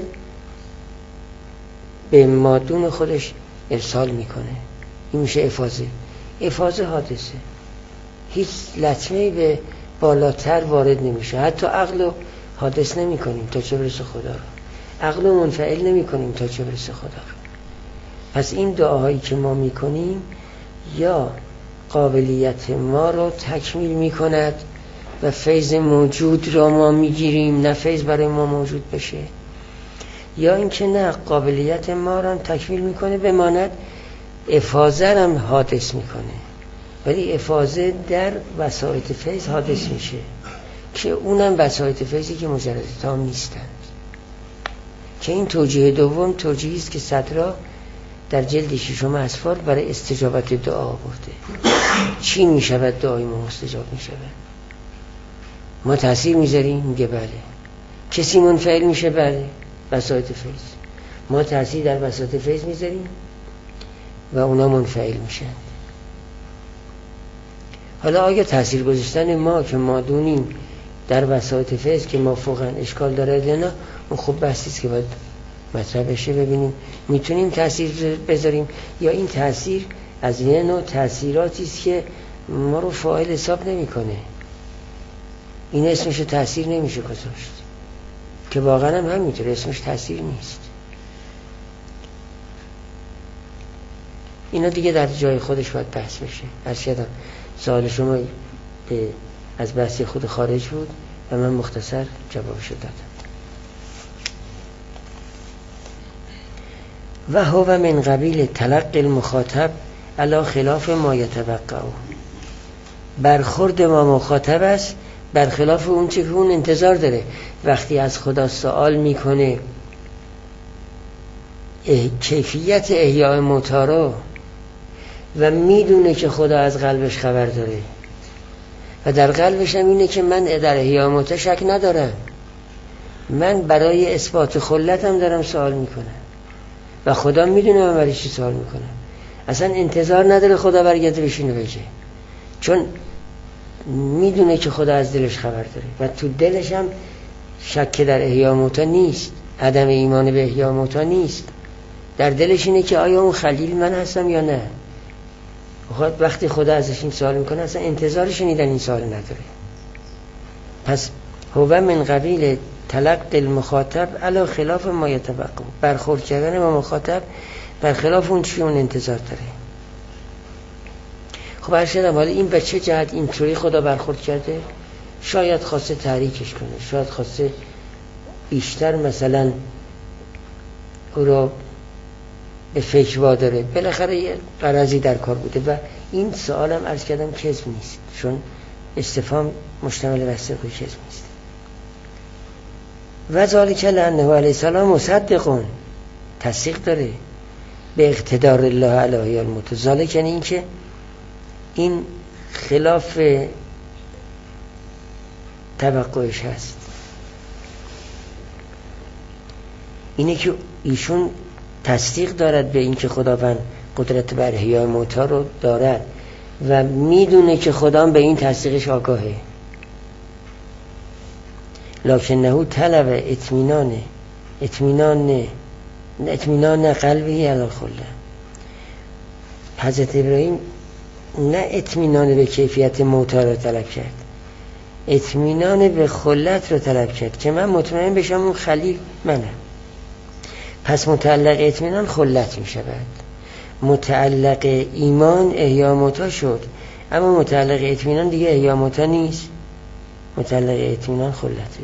به مادون خودش ارسال میکنه. این میشه افاضه. افاضه حادثه، هیچ لطمه‌ای به بالاتر وارد نمیشه. حتی عقل رو حادث نمی کنیم تا چه برسه خدا رو، عقل رو منفعل نمی کنیم تا چه برسه خدا رو. پس این دعاهایی که ما میکنیم یا قابلیت ما رو تکمیل میکند و فیض موجود را ما میگیریم، نه فیض برای ما موجود بشه، یا اینکه نه، قابلیت ما را تکمیل میکنه بماند، افاضه هم حادث میکنه. ولی افاضه در وسائط فیض حادث میشه که اونم وسائط فیضی که مجرد تام نیستند، که این توجیه دوم توجیهی است که صدرا در جلد ششم اسفار برای استجابت دعا آورده. چی میشود دعای ما مستجاب میشود؟ ما تأثیر میذاریم؟ میگه بله. کسی منفعل میشه؟ بله، وسائط فیض. ما تأثیر در وسائط فیض میذاریم و اونا منفعل میشن. حالا آیا تأثیر گذاشتن ما که ما دونیم در وسائط فیض که ما فوقاً اشکال داره یا نه، اون خوب بحثیست که باید مطرح بشه، ببینیم میتونیم تأثیر بذاریم یا این تأثیر از یه نوع تأثیراتیست که ما رو فاعل حساب نمیکنه. این اسمش تأثیر نمیشه گذاشت، که واقعا هم همینطور اسمش تأثیر نیست. اینا دیگه در جای خودش باید بحث بشه. ارشدم سوال شما از بحث خود خارج بود و من مختصر جوابشو دادم. و هو من قبیل تلقی المخاطب علی خلاف ما یتوقع. برخورد ما مخاطب است برخلاف اون چه که اون انتظار داره. وقتی از خدا سوال میکنه کیفیت احیاء موتی رو و میدونه که خدا از قلبش خبر داره و در قلبش هم اینه که من در احیاء موتی شک ندارم، من برای اثبات خلتم دارم سوال میکنم و خدا میدونه من برای چی سوال میکنم. اصلا انتظار نداره خدا برگرده بشینه بگه، چون میدونه که خدا از دلش خبر داره و تو دلش هم شک در احیاء موتی نیست، عدم ایمان به احیاء موتی نیست. در دلش اینه که آیا اون خلیل من هستم یا نه. وقتی خدا ازش این سوال میکنه اصلا انتظار شنیدن این سوال نداره. پس هو من قبیل تلقی المخاطب علی خلاف ما یتوقع، برخورد کردن با مخاطب برخلاف اون چی اون انتظار داره. خب ارشدم حالا این به چه جهت اینطوری خدا برخورد کرده؟ شاید خواسته تحریکش کنه، شاید خواسته بیشتر مثلا او رو به فکر واداره، بالاخره یه غرضی در کار بوده. و این سوالم عرض کردم کذب نیست، چون استفهام مشتمل بر صدق و کذب نیست. و ذالک لانه علیه السلام مصدقون، تصدیق داره به اقتدار الله علیه الموت. ذالک یعنی این که این خلاف توقعش هست، اینه که ایشون تصدیق دارد به این که خداوند قدرت بر احیای موتی رو دارد و میدونه که خدا به این تصدیقش آگاهه. لکنه طلب اطمینان قلبی علی الخله. حضرت ابراهیم نه اطمینان به کیفیت موتی رو طلب کرد، اطمینان به خلت رو طلب کرد که من مطمئن بشم اون خلیل منم. پس متعلق اطمینان خلت می شود، متعلق ایمان احیا موتی شد، اما متعلق اطمینان دیگه احیا موتی نیست، متعلق اطمینان خلته.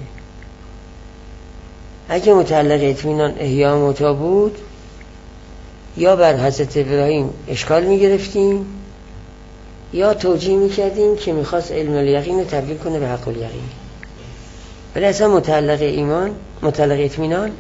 اگه متعلق اطمینان احیا موتی بود، یا بر حضرت ابراهیم اشکال می گرفتیم یا توجیه می کردیم که می خواست علم الیقین رو تبدیل کنه به حق الیقین. ولی اصلا متعلق ایمان، متعلق اطمینان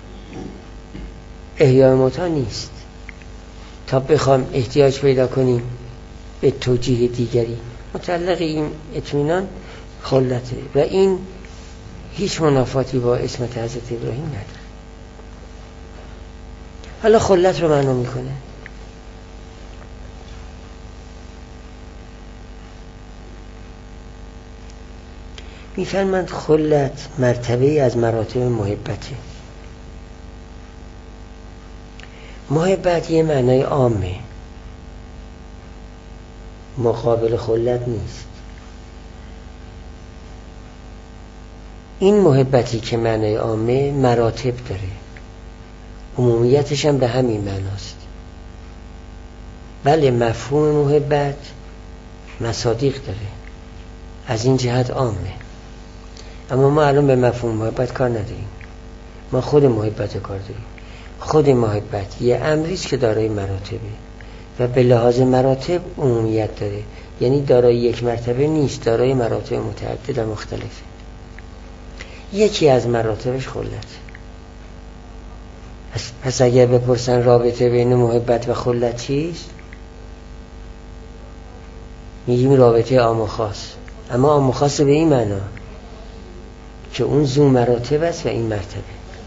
احیای موتی نیست تا بخوام احتیاج پیدا کنیم به توجیه دیگری. متعلق این اطمینان خلته و این هیچ منافاتی با اسمت حضرت ابراهیم نداره. حالا خلت رو معنا میکنه. میفرمند خلت مرتبه از مراتب محبته. محبت یه معنای عامه، مقابل خلت نیست. این محبتی که معنای عامه مراتب داره، عمومیتش هم به همین معناست. بله مفهوم محبت مصادیق داره، از این جهت عامه، اما ما الان به مفهوم محبت کار نداریم، ما خود محبت کار داریم. خود محبت یه امریست که دارای مراتبه و به لحاظ مراتب عمومیت داره، یعنی دارای یک مرتبه نیست، دارای مراتب متعدد و مختلفه. یکی از مراتبش خلت. پس اگر بپرسن رابطه بین محبت و خلت چیست، میگیم رابطه عام و خاص، اما عام و خاص به این معنا که اون ذو مراتب است و این مرتبه،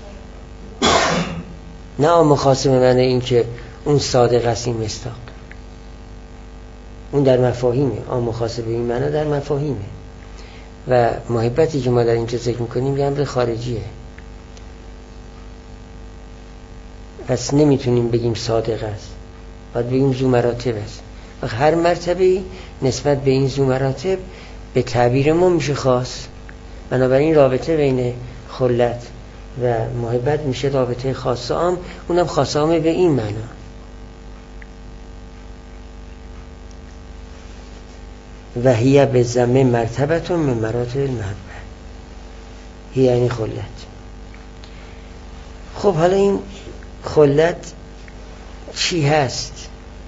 نه عام و خاص به معنی این که اون صادق است این مصداق. اون در مفاهیمه، عام و خاص به این معنا در مفاهیمه. و محبتی که ما در اینجا ذکر میکنیم یه امر خارجیه، پس نمیتونیم بگیم صادق است، باید بگیم ذو مراتب است. و هر مرتبه نسبت به این ذو مراتب به تعبیر ما میشه خاص. بنابراین رابطه بین خلت و محبت میشه رابطه خاص و عام، اونم خاص عامه به این معنا. و هی به ضمه مرتبتون من مراتب المحبه، هی یعنی خلت. خب حالا این خلت چی هست؟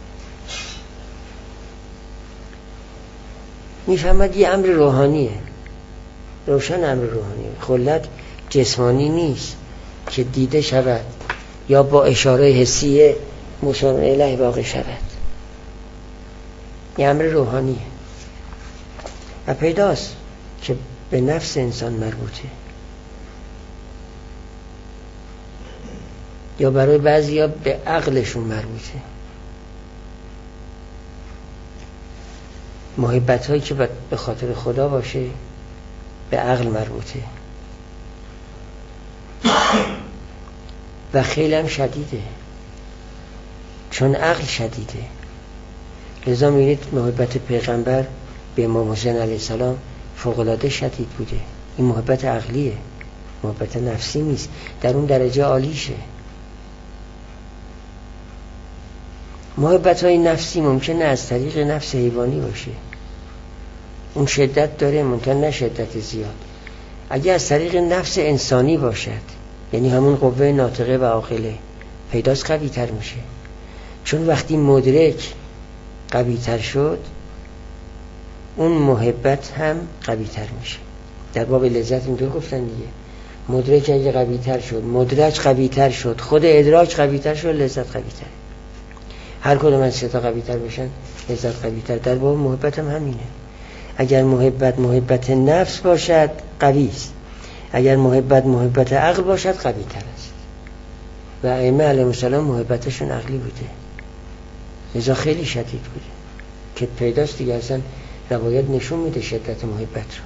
میفهمد یه امر روحانیه، روشن امر روحانیه. خلت جسمانی نیست که دیده شود یا با اشاره حسی مشار الیه واقع شود، یه امر روحانیه و پیداست که به نفس انسان مربوطه، یا برای بعضی ها به عقلشون مربوطه. محبت هایی که به خاطر خدا باشه به عقل مربوطه و خیلی هم شدیده، چون عقل شدیده. لذا میرید محبت پیغمبر به امام حسین علیه السلام فوق‌العاده شدید بوده. این محبت عقلیه، محبت نفسی نیست، در اون درجه عالیشه. محبت های نفسی ممکنه از طریق نفس حیوانی باشه، اون شدت داره منتها نه شدت زیاد. اگه از طریق نفس انسانی باشد، یعنی همون قوه ناطقه و عاقله، پیداست قوی تر میشه. چون وقتی مدرک قوی تر شد، اون محبت هم قوی تر میشه. در باب لذت اینطور گفتن دیگه، مدرک اگه قوی تر شد، مدرک قوی تر شد، خود ادراک قوی تر شد، لذت قوی تر. هر کدوم از سه تا قوی تر بشن، لذت قوی تر. در باب محبت هم همینه. اگر محبت نفس باشد قوی است، اگر محبت عقل باشد قوی تر است. و ائمه علیهم السلام محبتشون عقلی بوده، لذا خیلی شدید بوده که پیداست دیگه. اصلا روایت نشون میده شدت محبت رو.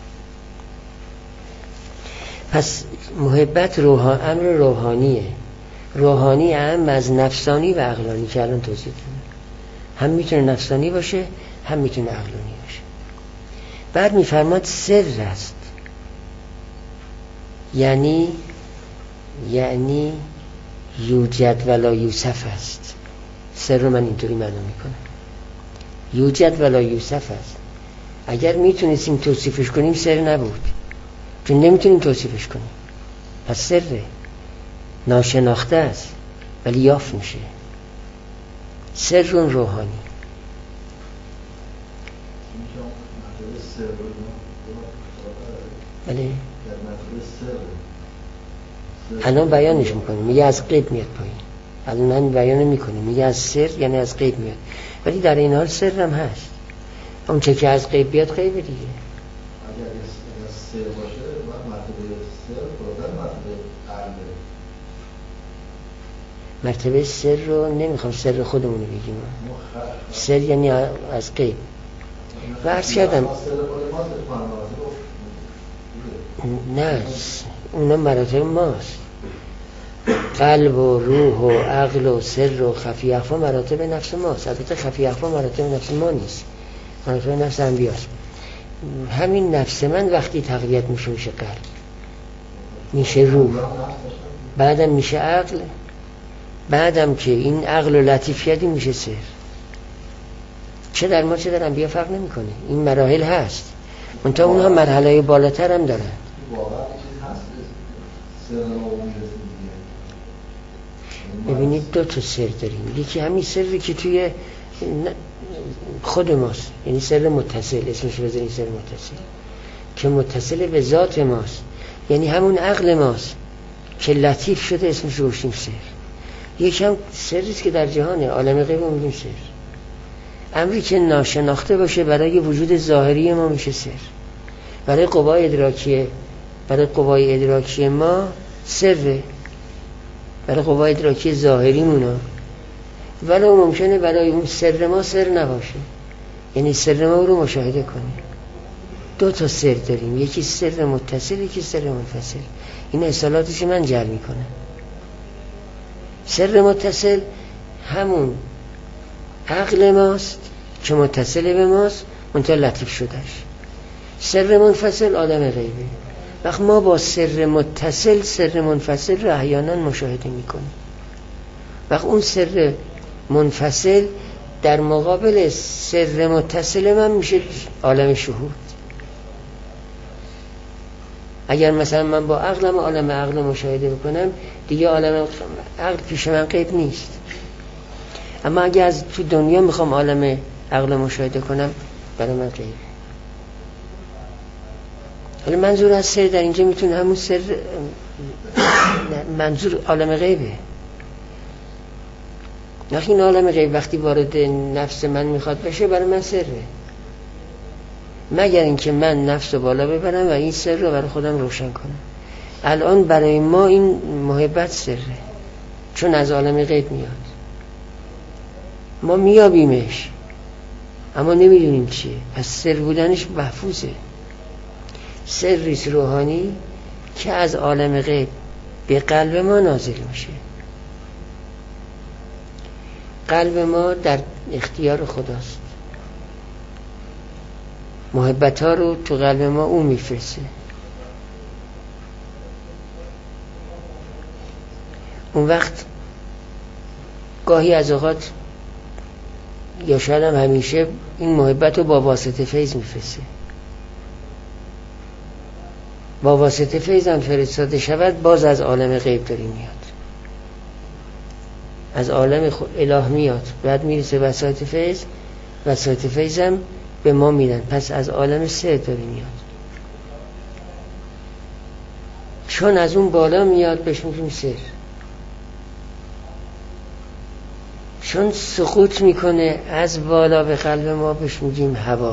پس محبت امر روحانیه، روحانی هم از نفسانی و عقلانی که الان توضیح دادم. هم میتونه نفسانی باشه، هم میتونه عقلانی باشه. بعد میفرماد سر است، یعنی یوجد ولا یوسف است. سر رو من اینطوری معنا میکنم، یوجد ولا یوسف است. اگر میتونستیم توصیفش کنیم سر نبود، چون نمیتونیم توصیفش کنیم. پس سره، ناشناخته است ولی یافت میشه. سر روحانی. بله الان بیانش میکنیم، میگه از غیب میاد پایین. الان من بیان میکنیم، میگه از سر یعنی از غیب میاد، ولی در این حال سر هم هست. اون چه که از غیب بیاد غیب دیگه. اگر سر باشه مرتبه سر برادر مرتبه قلبه. مرتبه سر رو نمیخوام سر خودمونو بگیم، سر یعنی از غیب. و عرض کردم نه، اونا مراتب ماست. قلب و روح و عقل و سر و خفی اخفا مراتب نفس ماست. البته خفی اخفا مراتب نفس ما نیست، مراتب نفس انبیاست. همین نفس من وقتی تقویت میشه قلب، میشه روح، بعدم میشه عقل، بعدم که این عقل و لطیفیتی میشه سر. چه در ما چه در انبیا فرق نمیکنه، این مراحل هست. منتها اونها مرحله بالاتر هم دارن. ببینید دو تا سر داریم، یکی همین سری که توی خود ماست، یعنی سر متصل، اسمش بذاریم سر متصل، که متصل به ذات ماست، یعنی همون عقل ماست که لطیف شده، اسمش رو گوشیم سر. یکی هم سریست که در جهانه، عالم غیب رو میگیم سر. امری که ناشناخته باشه برای وجود ظاهری ما میشه سر. برای قوای ادراکی ما سره، برای قوای ادراکی ظاهری مونا، ولی ممکنه برای اون سر ما سر نباشه، یعنی سر ما رو مشاهده کنیم. دو تا سر داریم، یکی سر متصل، یکی سر منفصل. این اصطلاحاتش من جعل میکنم. سر متصل همون عقل ماست که متصل به ماست، منتها لطیف شدهش. سر منفصل عالم غیبه. وقت ما با سر متصل سر منفصل رو احیانا مشاهده میکنیم. وقت اون سر منفصل در مقابل سر متصل من میشه عالم شهود. اگر مثلا من با عقلم عالم عقل مشاهده بکنم، دیگه عالم عقل پیش من غیب نیست. اما اگر از تو دنیا میخوام عالم عقل مشاهده کنم، برای من غیبه. ولی منظور از سر در اینجا میتونه همون سر، منظور عالم غیبه. نخی این عالم غیب وقتی وارد نفس من میخواد بشه، برای من سره، مگر اینکه من نفس رو بالا ببرم و این سر رو برای خودم روشن کنم. الان برای ما این محبت سره، چون از عالم غیب میاد، ما میابیمش اما نمیدونیم چیه. پس سر بودنش محفوظه. سریست روحانی که از عالم غیب به قلب ما نازل میشه. قلب ما در اختیار خداست، محبت ها رو تو قلب ما او میفرسته. اون وقت گاهی از اوقات یا شاید هم همیشه این محبت رو با واسطه فیض میفرسته. با واسطه فیض هم فرستاده شود، باز از عالم غیب داری میاد، از عالم اله میاد، بعد میرسه وسایط فیض، وسایط فیض هم به ما میدن، پس از عالم سر داری میاد. چون از اون بالا میاد بهش میگیم سر، چون سقوط میکنه از بالا به قلب ما بهش میگیم هوا.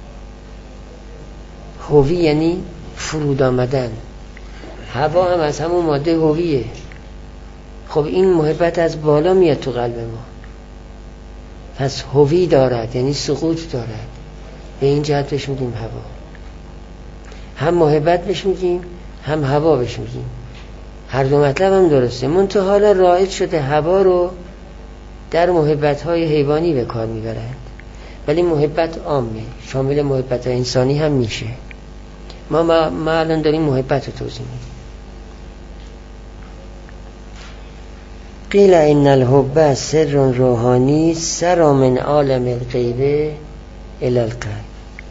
هوی یعنی فرود آمدن، هوا هم از همون ماده هویه. خب این محبت از بالا میاد تو قلب ما، پس هوی دارد یعنی سقوط دارد، به این جهت بهش میگیم هوا. هم محبت بهش میگیم هم هوا بهش میگیم، هر دو مطلب هم درسته. منتها حالا رایج شده هوا رو در محبت‌های حیوانی به کار میبرند، ولی محبت عامه، شامل محبت انسانی هم میشه. ما الان داریم محبت رو توضیح میدیم. قیل ان الحب سر روحانی سر من عالم الغیب الی القلب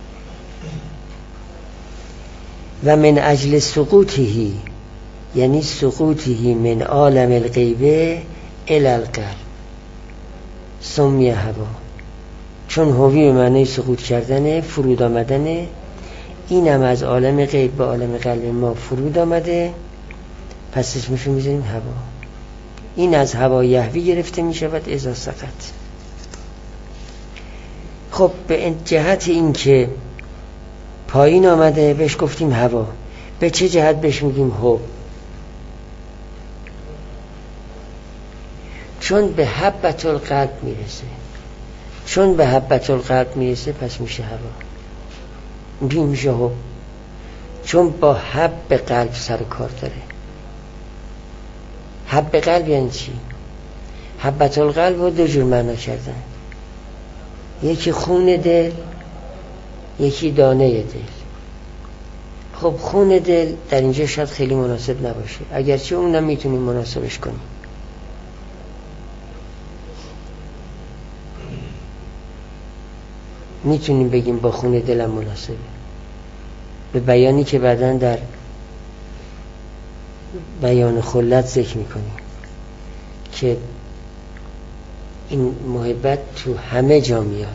و من اجل سقوطه، یعنی سقوطه من عالم الغیب الی القلب سمی هوا. چون هوی به معنی سقوط کردنه، فرود آمدنه، اینم از عالم غیب به عالم قلب ما فرود آمده، پس اسمشو میذاریم هوا. این از هوا یهوی گرفته میشود اذا سقط. خب به جهت این که پایین آمده بهش گفتیم هوا، به چه جهت بهش میگیم حب؟ چون به حبت القلب میرسه، چون به حبت القلب میرسه پس میشه هوا، میشه حب. چون با حب قلب سر کار داره. حب قلب یعنی چی؟ حبت القلب رو دو جور معنا کردن، یکی خون دل، یکی دانه دل. خب خون دل در اینجا شاید خیلی مناسب نباشه، اگرچه اونم میتونیم مناسبش کنیم. میتونیم بگیم با خون دلم مناسبه، به بیانی که بعداً در بیان خلت ذکر میکنیم که این محبت تو همه جا میاد،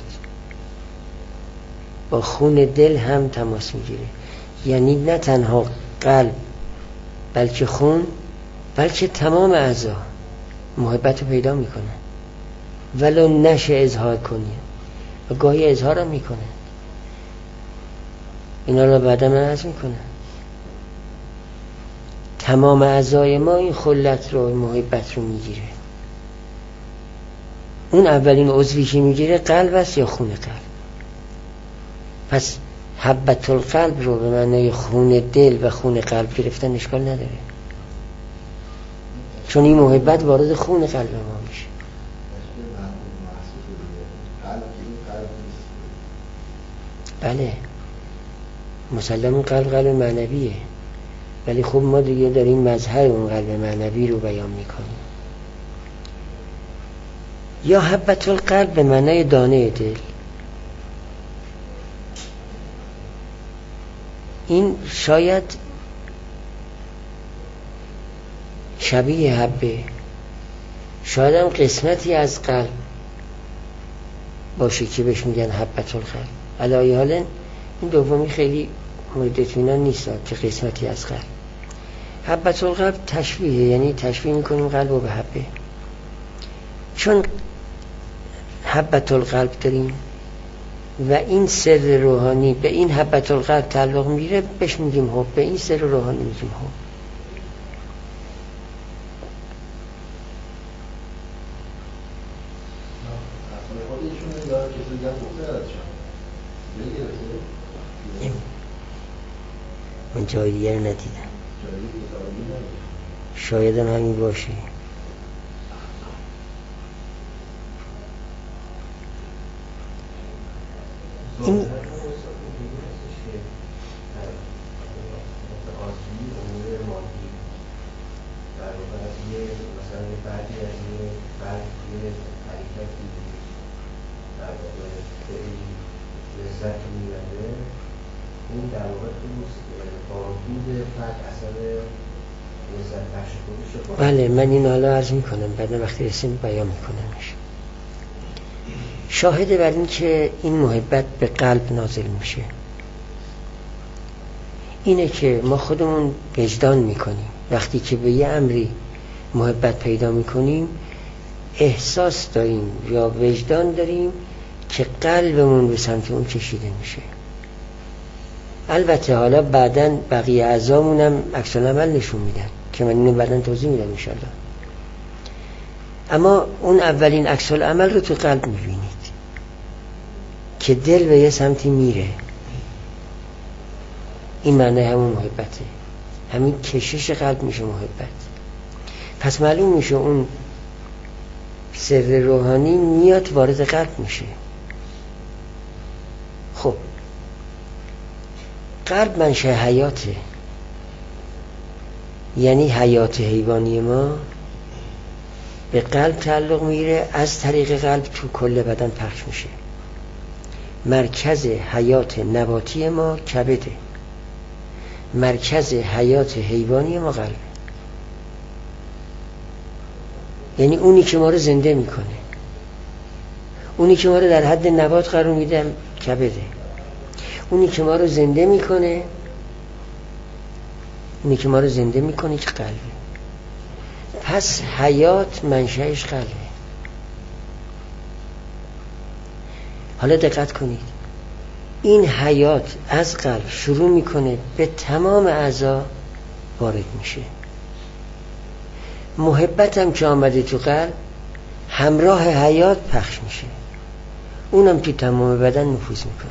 با خون دل هم تماس میگیره. یعنی نه تنها قلب بلکه خون، بلکه تمام اعضا محبت رو پیدا میکنن، ولو نشه اظهار کنی و گاهی اظهار هم میکنن. اینا رو بعدا من عرض میکنم. تمام اعضای ما این خلت رو، محبت رو میگیره. اون اولین عضوی که میگیره قلب است یا خون قلب. پس حبت القلب رو به معنای خون دل و خون قلب گرفتن اشکال نداره، چون این محبت وارد خون قلب ما میشه. بله مسلم قلب معنویه، ولی خب ما دیگه داریم مظهر اون قلب معنوی رو بیان میکنیم. یا حبت القلب به معنای دانه دل، این شاید شبیه حبه، شاید هم قسمتی از قلب باشه که بهش میگن حبت القلب. علی حال این دومی خیلی مورد اطمینان نیست که قسمتی از قلب. حبت القلب تشبیه، یعنی تشبیه میکنیم قلب رو به حبه. چون حبت القلب داریم و این سر روحانی به این حبت القلب تعلق میگیره، بهش میگیم حب. به این سر روحانی میگیم حب. من جای دیگر ندیدم، شاید هم همین باشه. این حرکتی در واقع خیلی لذت میبره، این در واقع با وجود فرد اثر لذت بخش خودش رو بله من این حالا عرض میکنم بعد وقتی رسیم بیان میکنمش. شاهده بر این که این محبت به قلب نازل میشه اینه که ما خودمون وجدان میکنیم وقتی که به یه امری محبت پیدا میکنیم، احساس داریم یا وجدان داریم که قلبمون به سمت اون کشیده میشه. البته حالا بعداً بقیه اعضامون هم عکس العمل نشون میدن که من اینو بعداً توضیح میدم انشالله. اما اون اولین عکس العمل رو تو قلب میبینید که دل به یه سمتی میره. این معنی همون محبته، همین کشش قلب میشه محبت. پس معلوم میشه اون سر روحانی میاد وارد قلب میشه. خب قلب منشأ حیاته، یعنی حیات حیوانی ما به قلب تعلق میگیره، از طریق قلب تو کل بدن پخش میشه. مرکز حیات نباتی ما کبده، مرکز حیات حیوانی ما قلبه، یعنی اونی که ما رو زنده میکنه، اونی که ما رو در حد نبات قرار میده کبده، اونی که ما رو زنده میکنه، اونی که ما رو زنده میکنه که قلبه. پس حیات منشأش قلبه. حالا دقت کنید، این حیات از قلب شروع میکنه به تمام اعضا وارد میشه. محبت هم که آمده تو قلب همراه حیات پخش میشه، اونم تو تمام بدن نفوذ میکنه.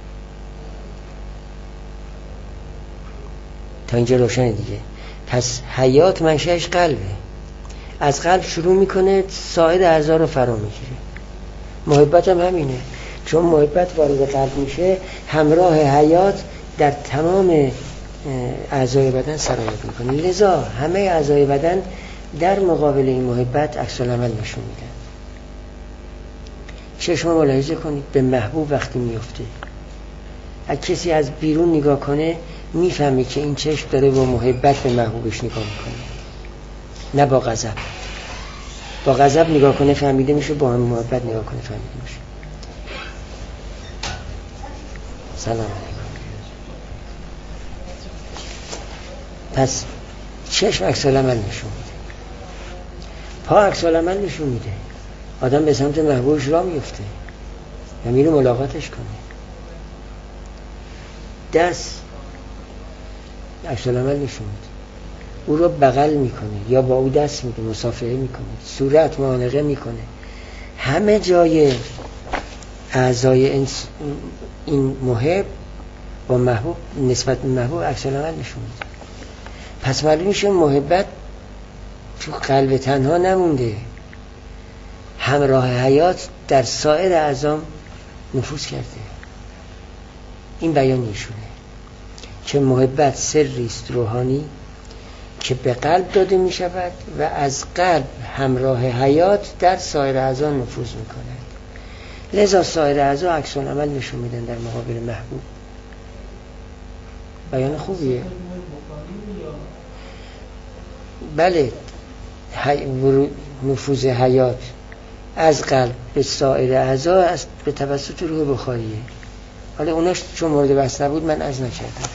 تا اینجا روشنه دیگه. پس حیات منشأش قلبه، از قلب شروع میکنه سایر اعضا رو فرا میگیره. محبت هم همینه، چون محبت وارد قلب میشه همراه حیات در تمام اعضای بدن سرایت میکنه. لذا همه اعضای بدن در مقابل این محبت عکس العمل نشون میدن. چشم ملاحظه کنید به محبوب وقتی میفته، اگه کسی از بیرون نگاه کنه میفهمه که این چشم داره با محبت به محبوبش نگاه میکنه، نه با غضب. با غضب نگاه کنه فهمیده میشه، با هم محبت نگاه کنه فهمیده میشه. سلام علیکم. پس چشم عکس العمل نشون میده، پا عکس العمل نشون میده. آدم به سمت محبوبش راه میفته و میره ملاقاتش کنه. دست عکس العمل نشون میده، او رو بغل میکنه یا با او دست میده، مصافحه میکنه. صورت معانقه میکنه. همه جای اعضای این محب با محبوب نسبت به محبوب عکس العمل نشون میده. پس معلوم میشه محبت تو قلب تنها نمونده، همراه حیات در سایر اعضام نفوذ کرده. این بیان نشونه که محبت سری است روحانی که به قلب داده می شود و از قلب همراه حیات در سایر اعضا نفوذ می کند. لذا سایر اعضا عکس العمل نشون میدن در مقابل محبوب. بیان خوبیه. بله، نفوذ حیات از قلب به سایر اعضا است به توسط روح بخاریه. حالا اوناش چون مورد بحث نبود من عرض نکردم.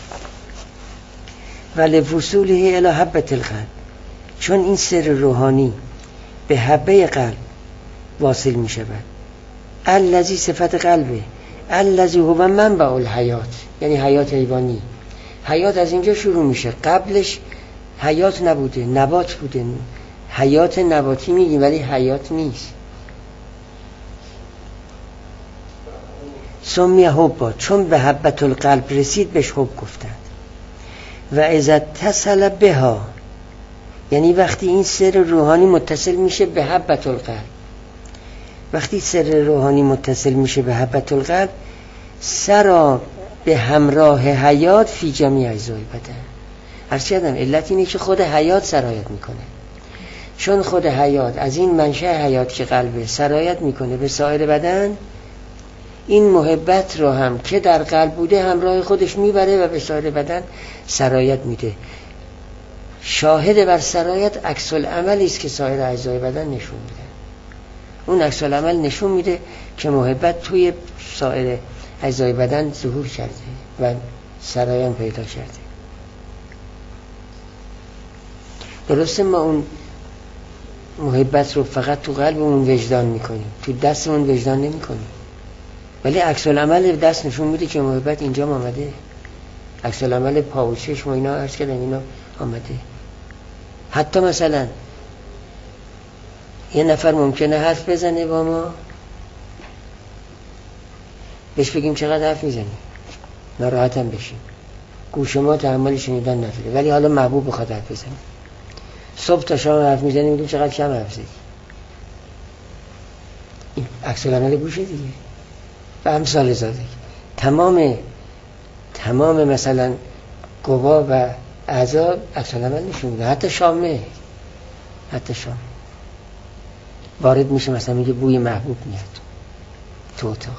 ولی وصوله الی حبة القلب، چون این سر روحانی به حبه قلب واصل می شود. الذی صفت قلبه، الذی هو منبع الحیات، یعنی حیات حیوانی. حیات از اینجا شروع میشه، قبلش حیات نبوده، نبات بوده. حیات نباتی میگیم ولی حیات نیست. سمی حبا، چون به حبة القلب رسید بهش حب گفتند. و اذا اتصل بها، یعنی وقتی این سر روحانی متصل میشه به حبة القلب. وقتی سر روحانی متصل میشه به حبة القلب، سرا به همراه حیات فی جمیع اجزای بدن. عرض کردم علت اینه که خود حیات سرایت میکنه، چون خود حیات از این منشأ حیات که قلبه سرایت میکنه به سایر بدن، این محبت رو هم که در قلب بوده همراه خودش میبره و به سایر بدن سرایت میده. شاهد بر سرایت عکس العملی است که سایر اجزای بدن نشون میده. اون عکس العمل نشون میده که محبت توی سایر اجزای بدن ظهور کرده و سرایت پیدا کرده. درسته ما اون محبت رو فقط تو قلبمون وجدان میکنیم، تو دستمون وجدان نمیکنیم، ولی عکس العمل دست نشون میده که محبت اینجا آمده. عکس العمل پا و چشم و اینا عرض کردم اینا آمده. حتی مثلا یه نفر ممکنه حرف بزنه با ما، بهش بگیم چقدر حرف میزنی، ناراحتم بشیم، گوش ما تحمل شنیدن نداره، ولی حالا محبوب بخواد حرف بزنه، صبح تا شام حرف میزنیم میگیم چقدر کم حرف زدی. این عکس العمل گوشه دیگه. و امثال ذالک تمام مثلا گواه و اعضا عکس العمل نشون میده. حتی شام وارد میشه مثلا میگه بوی محبوب میاد تو اتاق.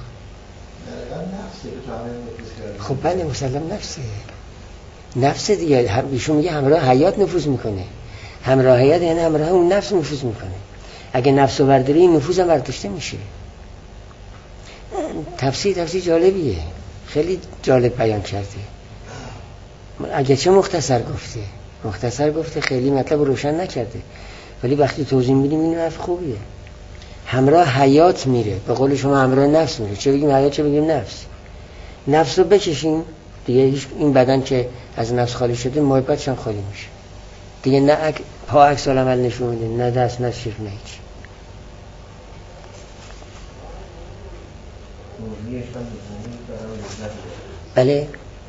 خب بله مسلم نفسه دیگه. ایشون میگه همراه حیات نفوذ میکنه. همراه حیات یعنی همراه اون نفس نفوذ میکنه. اگه نفس رو برداری این نفوذ هم برداشته میشه. تفسیر جالبیه، خیلی جالب بیان کرده. اگه چه مختصر گفته خیلی مطلب روشن نکرده، ولی وقتی توضیح میدیم این حرف خوبیه. همراه حیات میره، به قول شما همراه نفس میره. چه بگیم حیات چه بگیم نفس رو بکشیم دیگه، این بدن که از نفس خالی شده محبتش هم خالی میشه دیگه. نه پا عکس العمل نشون میده، نه دست، نه چشم، نه هیچ. بله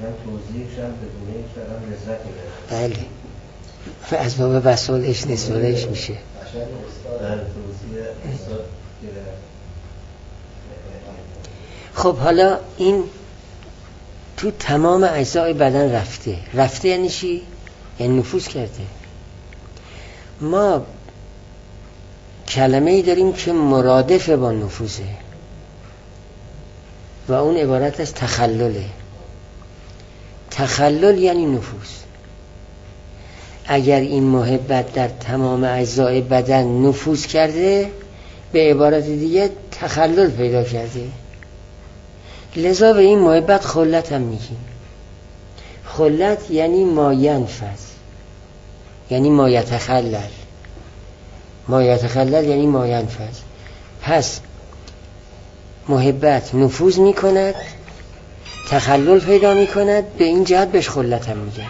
بله از باب بسالش نسالش میشه. خب حالا این تو تمام اجزای بدن رفته یعنی چی؟ یعنی نفوذ کرده. ما کلمه‌ای داریم که مرادف با نفوذه و اون عبارت از تخلله. تخلل یعنی نفوذ. اگر این محبت در تمام اجزای بدن نفوذ کرده، به عبارت دیگه تخلل پیدا کرده. لذا به این محبت خلت هم میگیم. خلت یعنی ما ینفذ، یعنی ما یتخلل. ما یتخلل یعنی ما ینفذ. پس محبت نفوذ میکند، تخلل پیدا میکند، به این جهت بهش خلت هم میگن.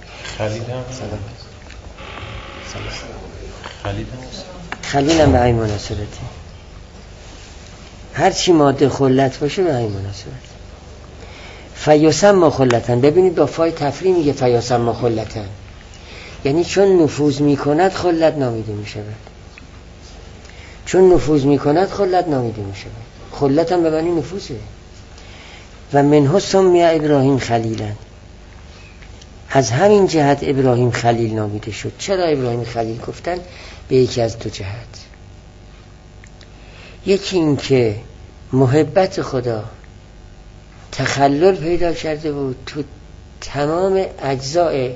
خلیل هم به این مناسبته. هرچی ماده خلت باشه به این مناسبت. فیسمى خلتن. ببینید با فای تفریح میگه فیسمى خلتن، یعنی چون نفوذ میکند خلت نامیده میشود. چون نفوذ میکند خلت نامیده میشود. خلت هم به معنی نفوذه. و منه سمی ابراهیم خلیلا. از همین جهت ابراهیم خلیل نامیده شد. چرا ابراهیم خلیل گفتن؟ به یکی از دو جهت. یکی این که محبت خدا تخلل پیدا کرده بود تو تمام اجزای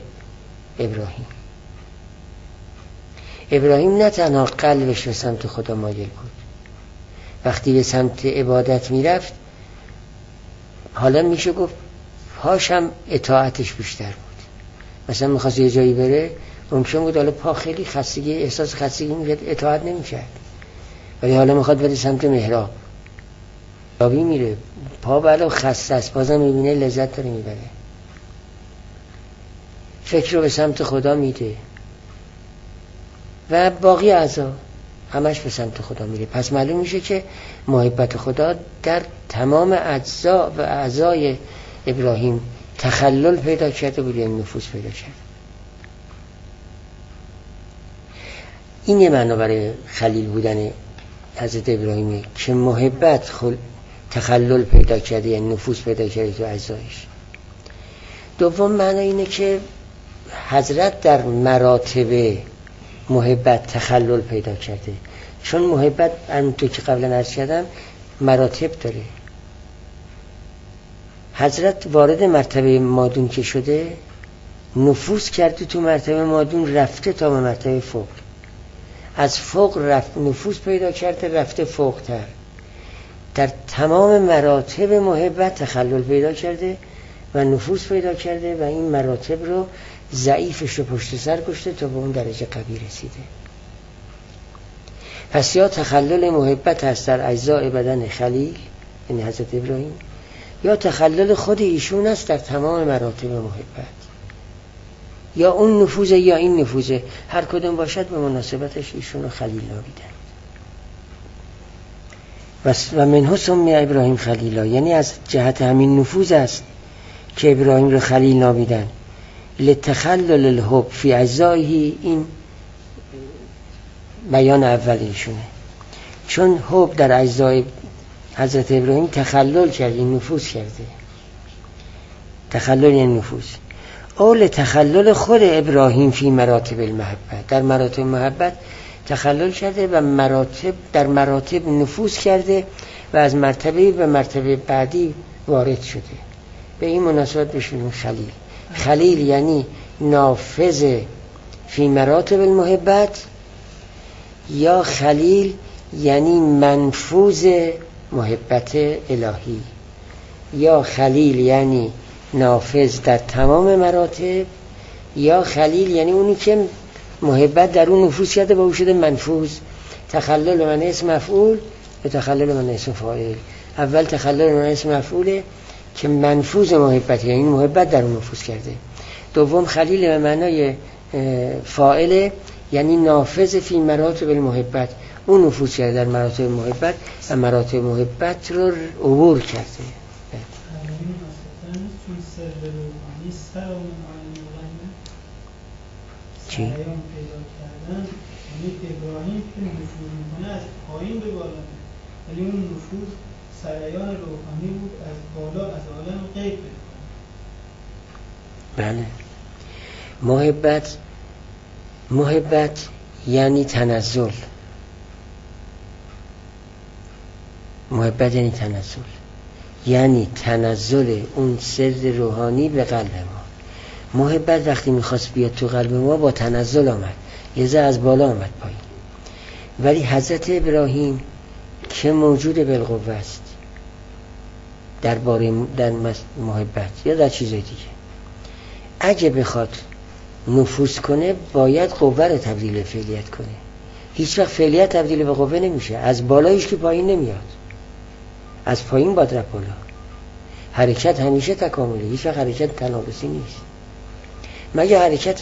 ابراهیم نه تنها قلبش به سمت خدا مایل بود، وقتی به سمت عبادت میرفت حالا میشه گفت پاشم اطاعتش بیشتر بود. مثلا میخواست یه جایی بره، ممکن بود حالا پا خیلی خستگی، احساس خستگی میکرد، اطاعت نمیکرد، ولی حالا میخواد بره سمت محراب، آبی میره، پا بله خسته است، بازم میبینه لذت داره میبره، فکر رو به سمت خدا میده و باقی اعضا همش به سمت خدا میره. پس معلوم میشه که محبت خدا در تمام اجزا و اعضای ابراهیم تخلل پیدا کرده بود، یعنی نفوذ پیدا کرده. این یه معنا برای خلیل بودن حضرت ابراهیمه که محبت تخلل پیدا کرده، یعنی نفوذ پیدا کرده تو اجزایش. دوم معنا اینه که حضرت در مراتب محبت تخلل پیدا کرده؟ چون محبت همونطور که قبلا عرض کردم مراتب داره. حضرت وارد مرتبه مادون که شده نفوذ کرده تو مرتبه مادون، رفته تا به مرتبه فوق، از فوق رفت نفوذ پیدا کرده رفته فوق‌تر، در تمام مراتب محبت تخلل پیدا کرده و نفوذ پیدا کرده و این مراتب رو ضعیفش رو پشت سر گذاشته تا به اون درجه قوی رسیده. پس یا تخلل محبت هست در اجزای بدن خلیل یعنی حضرت ابراهیم، یا تخلل خود ایشون است در تمام مراتب محبت، یا اون نفوذه یا این نفوذه، هر کدوم باشد به مناسبتش ایشون رو خلیل نامیدن. و منه سمی ابراهیم خلیلا، یعنی از جهت همین نفوذ است که ابراهیم رو خلیل نامیدن. لتخلل الحب فی اجزایه، این بیان اول ایشونه، چون حب در اجزای حضرت ابراهیم تخلل کرده، نفوذ کرده. تخلل یعنی نفوذ. اول تخلل خود ابراهیم فی مراتب المحبت، در مراتب محبت تخلل کرده و در مراتب نفوذ کرده و از مرتبه به مرتبه بعدی وارد شده. به این مناسبت بشونیم خلیل. خلیل یعنی نافذ فی مراتب المحبت، یا خلیل یعنی منفوذ محبت الهی، یا خلیل یعنی نافذ در تمام مراتب، یا خلیل یعنی اونی که محبت در اون نفوذ کرده و او شده منفوذ. تخلل من اسم مفعول و تخلل من اسم فاعل. اول تخلل من اسم مفعوله که منفوذ محبت، یعنی محبت در اون نفوذ کرده. دوم خلیل به معنای فاعله، یعنی نافذ فی مراتب المحبت، اون نفوذ کرده در مراتب محبت و مراتب محبت رو عبور کرده. چی؟ سرایان پیدا کردن یعنی ابراهیم که نفوذ میکنه از پایین به بالا، ولی اون نفوذ سرایان روحانی بود از بالا، از عالم غیب. بله. محبت یعنی تنزل. محبت یعنی تنزل، یعنی تنزل اون سر روحانی به قلب ما. محبت وقتی میخواست بیاد تو قلب ما با تنزل آمد، لذا از بالا آمد پایین. ولی حضرت ابراهیم که موجود بالقوه است در محبت یا در چیزای دیگه، اگه بخواد نفوذ کنه باید قوه رو تبدیل به فعلیت کنه. هیچ وقت فعلیت تبدیل به قوه نمیشه، از بالایش که پایین نمیاد، از پایین باید رفت بالا. حرکت همیشه تکاملی، هیچ وقت حرکت تناقضی نیست، مگه حرکت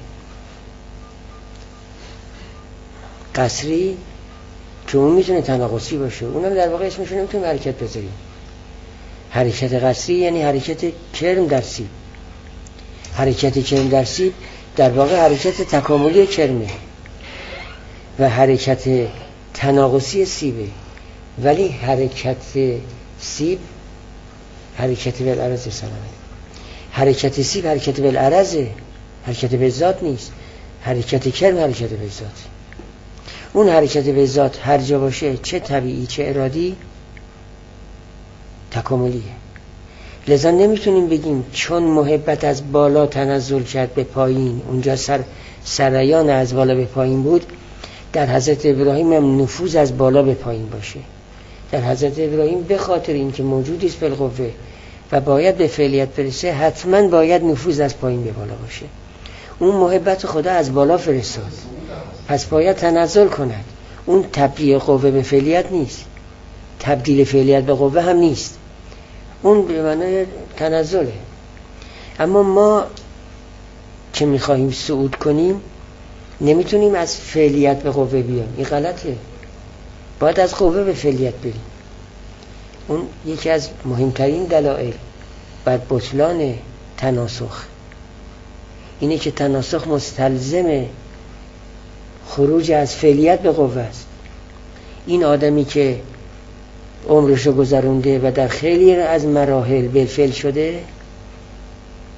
قصری که اون میتونه تناقضی باشه، اونم در واقع اسمش رو نمیتونیم حرکت بذاریم. حرکت قصری یعنی حرکت کرم در سیب. حرکت کرم در سیب در واقع حرکت تکاملی کرمه و حرکت تناقضی سیبه، ولی حرکت سیب حرکت بالعرض سلامه. حرکت سیب حرکت بالعرضه، حرکت به ذات نیست. حرکت کرم حرکت به ذات. اون حرکت به ذات هر جا باشه، چه طبیعی چه ارادی، تکاملیه. لذا نمیتونیم بگیم چون محبت از بالا تنزل کرد به پایین، اونجا سرایان از بالا به پایین بود، در حضرت ابراهیم هم نفوذ از بالا به پایین باشه. در حضرت ابراهیم به خاطر اینکه موجودی است بالقوه و باید به فعلیت برسه، حتما باید نفوذ از پایین به بالا باشه. اون محبت خدا از بالا فرستاد، پس باید تنزل کند. اون تبدیل قوه به فعلیت نیست، تبدیل فعلیت به قوه هم نیست، اون به معنای تنزله. اما ما که میخواهیم صعود کنیم نمیتونیم از فعلیت به قوه بیام، این غلطه. باید از قوه به فعلیت بریم. اون یکی از مهمترین دلایل بر بطلان تناسخ اینه که تناسخ مستلزم خروج از فعلیت به قوه است. این آدمی که عمرشو گذرونده و در خیلی از مراحل بالفعل شده،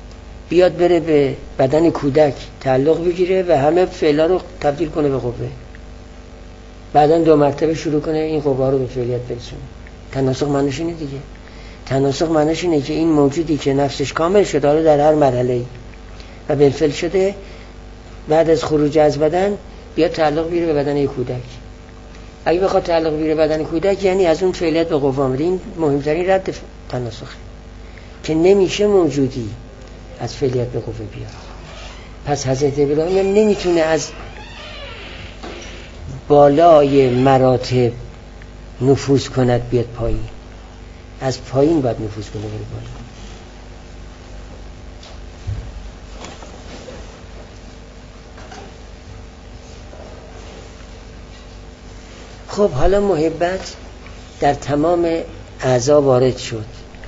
بیاد بره به بدن کودک تعلق بگیره و همه فعلا رو تبدیل کنه به قوه، بعدن 2 مرتبه شروع کنه این قوه رو به فعلیت برسونه. تناسخ معنیش اینه دیگه. تناسخ معنیش اینه که این موجودی که نفسش کامل شده حالا در هر مرحله‌ای و بالفعل شده، بعد از خروج از بدن بیاد تعلق بگیره به بدن یک کودک. اگه بخواد تعلق بگیره به بدن کودک یعنی از اون فعلیت به قوه آمده. این مهمترین رد تناسخه که نمیشه موجودی از فعلیت به قوه بیاد. پس حضرت ابراهیم نمیتونه از بالای مراتب نفوذ کند بیاد پایین، از پایین باید نفوذ کنه بیاد بالا. خب حالا محبت در تمام اعضا وارد شد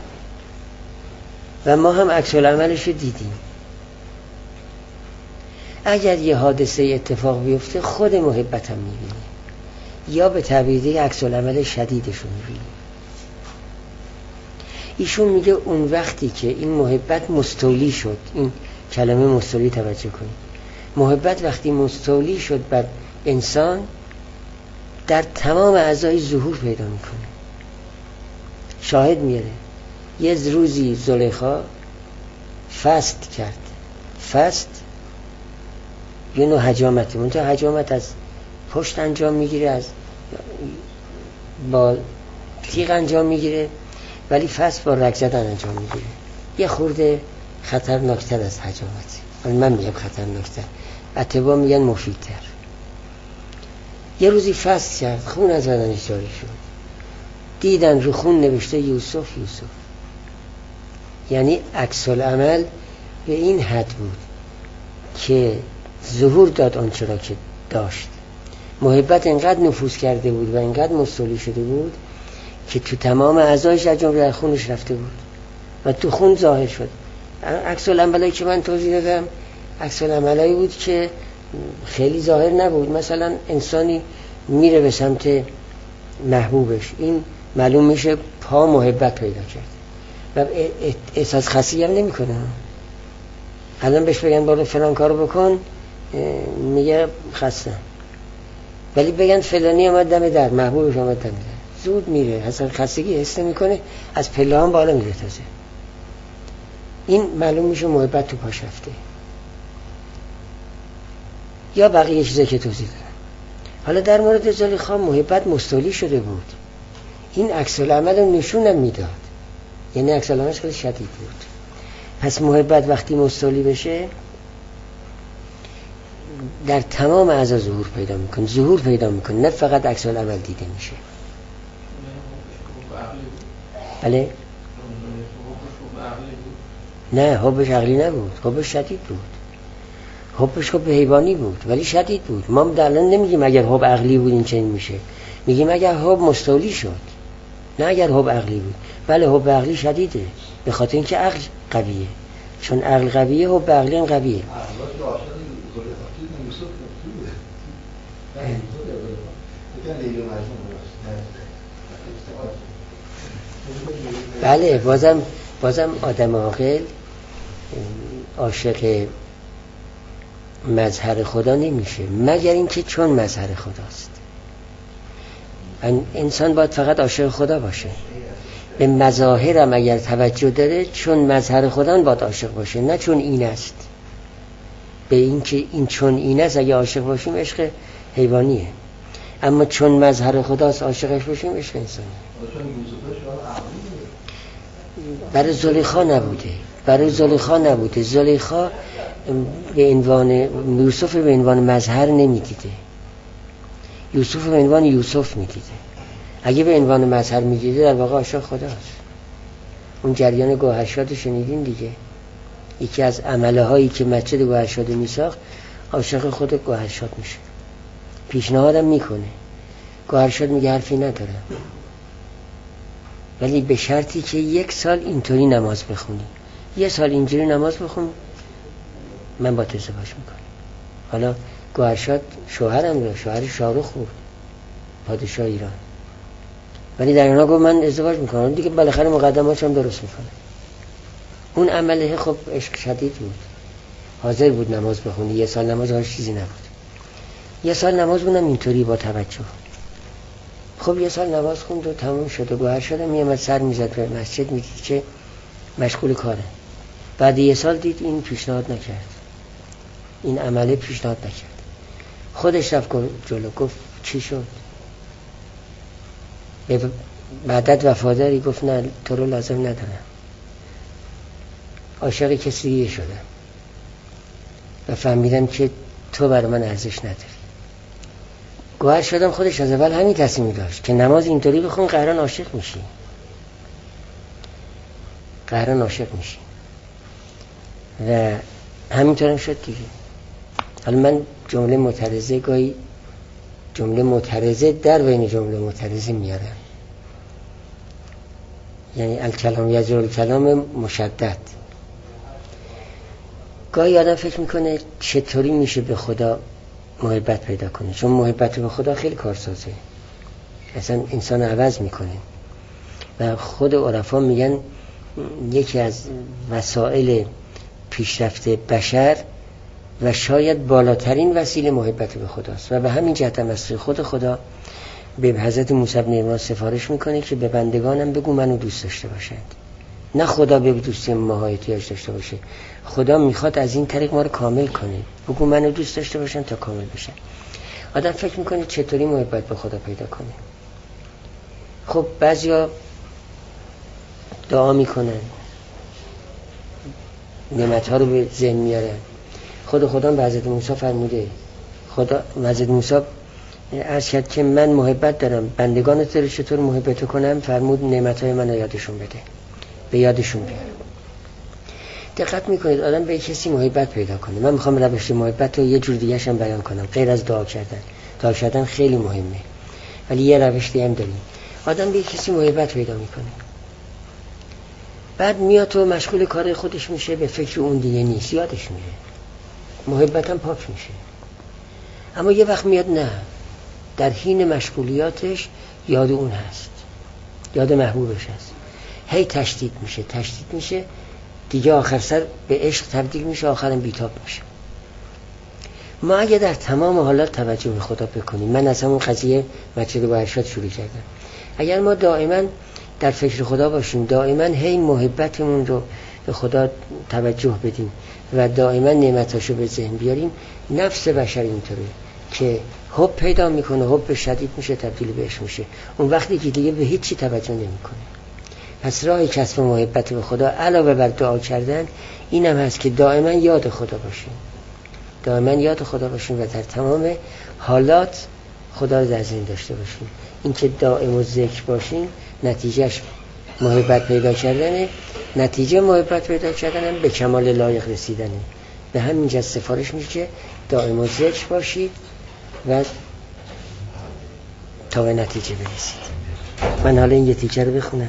و ما هم عکس العملش رو دیدیم. اگر یه حادثه اتفاق بیفته خود محبت هم میبینی یا به تعبیر عکس العمل شدیدش رو میبینی. ایشون میگه اون وقتی که این محبت مستولی شد، این کلمه مستولی توجه کنید، محبت وقتی مستولی شد بر انسان در تمام اعضای ظهور پیدا میکنه. شاهد میاره یه روزی زلیخا فست کرد. فست یه نوع حجامته، منتها حجامت از پشت انجام میگیره، از با تیغ انجام میگیره، ولی فست با رگ زدن انجام میگیره. یه خورده خطرناکتر از حجامت. من میگم خطرناکتر، اتباع میگن مفیدتر. یه روزی فست کرد، خون از بدنش جاری شد، دیدن رو خون نوشته یوسف یوسف. یعنی عکس العمل به این حد بود که ظهور داد آنچه را که داشت. محبت انقدر نفوذ کرده بود و انقدر مستولی شده بود که تو تمام اعضایش از جمله در خونش رفته بود و تو خون ظاهر شد. عکس العملی که من توضیح دادم عکس العملی بود که خیلی ظاهر نبود. مثلا انسانی میره به سمت محبوبش، این معلوم میشه پا محبت پیدا کرد و احساس خاصی هم نمی کنه. الان بهش بگن برو فلان کارو بکن میگه خستم، ولی بگن فلانی آمد دم در، محبوبش آمد دم در، زود میره، اصلا خستگی حس نمیکنه، از پله هم بالا میره. تازه این معلوم میشه محبت تو پاش رفته. یا بقیه چیزایی که توضیح دادم. حالا در مورد زلیخا محبت مستولی شده بود، این عکس العمل رو نشونم میداد، یعنی عکس العملش خیلی شدید بود. پس محبت وقتی مستولی بشه در تمام اعضا ظهور پیدا میکنه، نه فقط عکس العمل دیده میشه. بله؟ نه، حبش عقلی نبود، حبش شدید بود. حبش حب حیوانی بود ولی شدید بود. ما الان نمیگیم اگر حب عقلی بود این چنین میشه، میگیم اگر حب مستولی شد، نه اگر حب عقلی بود. بله حب عقلی شدیده به خاطر اینکه عقل قویه، چون عقل قویه حب عقلی هم قویه. بله بازم آدم عاقل عاشق مظهر خدا نمیشه مگر اینکه چون مظهر خداست. انسان باید فقط عاشق خدا باشه. به مظاهرم اگر توجه داره چون مظهر خدا باید عاشق باشه، نه چون این است. به این که این چون این است اگه عاشق باشیم عشق حیوانیه، اما چون مظهر خداست عاشقش باشیم عشق انسانیه. برای زلیخا نبوده. زلیخا به عنوان یوسف به عنوان مظهر نمیدیده، یوسف به عنوان یوسف میدیده. اگه به عنوان مظهر میدیده در واقع عاشق خداست. اون جریان گوهرشاد شنیدین دیگه، یکی از عمله هایی که مسجد گوهرشاد میساخت عاشق خود گوهرشاد میشه. پیشنهادم میکنه، گوهرشاد میگه حرفی ندارم ولی به شرطی که 1 سال اینطوری نماز بخونی، 1 سال اینجوری نماز بخون من با ازدواج میکنم. حالا گوهرشاد شوهرم بود، شوهر شاهرخ بود، پادشاه ایران، ولی در اینا گفت من ازدواج میکنم دیگه، بالاخره مقدماتش هم درست میکنه. اون عمله خب عشق شدید بود، حاضر بود نماز بخونه. 1 سال نماز هاش چیزی نبود. 1 سال نماز بودم اینطوری با توجه. خب 1 سال نماز خوند و تموم شد و گوهر شدم، میامد سر میزد به مسجد، میدید که مشغول کاره. بعد 1 سال دید این پیشنهاد نکرد، این عمله پیشنهاد نکرد. خودش رفت جلو، گفت چی شد؟ بعدت وفاداری؟ گفت نه تو رو لازم ندارم، عاشق کسی دیگه شدم و فهمیدم که تو برای من ارزش نداری. گوهر شدم خودش از اول همین تصمیمی داشت که نماز اینطوری بخون قهران عاشق میشی، قهران عاشق میشی و همینطورم شد دیگه. حالا من جمله معترضه، گاهی جمله معترضه در بین جمله معترضه میارم، یعنی الکلام یجر الکلام مشدد. گاهی آدم فکر میکنه چطوری میشه به خدا محبت پیدا کنه، چون محبت به خدا خیلی کارسازه، اصلا انسان عوض میکنه. و خود عرفا میگن یکی از وسایل پیشرفت بشر و شاید بالاترین وسیله محبت به خداست. و به همین جهت هم از خود خدا به حضرت موسی بن عمران سفارش میکنه که به بندگانم بگو منو دوست داشته باشند. نه خدا به دوستی ما احتیاج داشته باشه، خدا میخواد از این طریق ما رو کامل کنه. بگو منو دوست داشته باشن تا کامل بشن. آدم فکر میکنه چطوری محبت به خدا پیدا کنه. خب بعضیا دعا میکنن، نعمت‌ها رو به ذهن میارن. خدا به حضرت موسی فرموده، خدا حضرت موسی عرض کرد که من محبت دارم، بندگانت رو چطور محبت کنم؟ فرمود نعمت‌های من رو یادشون بده، به یادشون بیار. دقت میکنید آدم به کسی محبت پیدا کنه. من میخوام روش محبت رو یه جور دیگه هم بیان کنم غیر از دعا کردن. دعا کردن خیلی مهمه، ولی یه روش دیگه هم داریم. آدم به کسی محبت پیدا میکنه، بعد میاد و مشغول کار خودش میشه، به فکر اون دیگه نیست، یادش میره، محبتم پاک میشه. اما یه وقت میاد نه، در حین مشغولیاتش یاد اون هست، یاد محبوبش هست، هی تشدید میشه دیگه، آخر سر به عشق تبدیل میشه، آخرم بیتاب میشه. ما اگه در تمام حالات توجه به خدا بکنیم، من از همون قضیه مسجد با ارشاد شروع کردم، اگر ما دائما در فکر خدا باشیم، دائما هی محبتمون رو به خدا توجه بدیم و دائما نعمتاشو به ذهن بیاریم، نفس بشر اینطوره که حب پیدا میکنه، حب شدید میشه، تبدیل به عشق میشه. اون وقتی که دیگه به هیچی توجه نمیکنه. پس راه کسب محبت به خدا علاوه بر دعا کردن اینم هست که دائما یاد خدا باشیم، دائما یاد خدا باشیم و در تمام حالات خدا رو در ذهن داشته باشیم. این که دائم و ذکر باشیم نتیجهش محبت پیدا کردنه، نتیجه محبت پیدا کردن به کمال لایق رسیدنه. به همین جهت سفارش میشه که دائم و ذکر باشید و تا به نتیجه برسید. من حالا این نتیجه رو بخونم.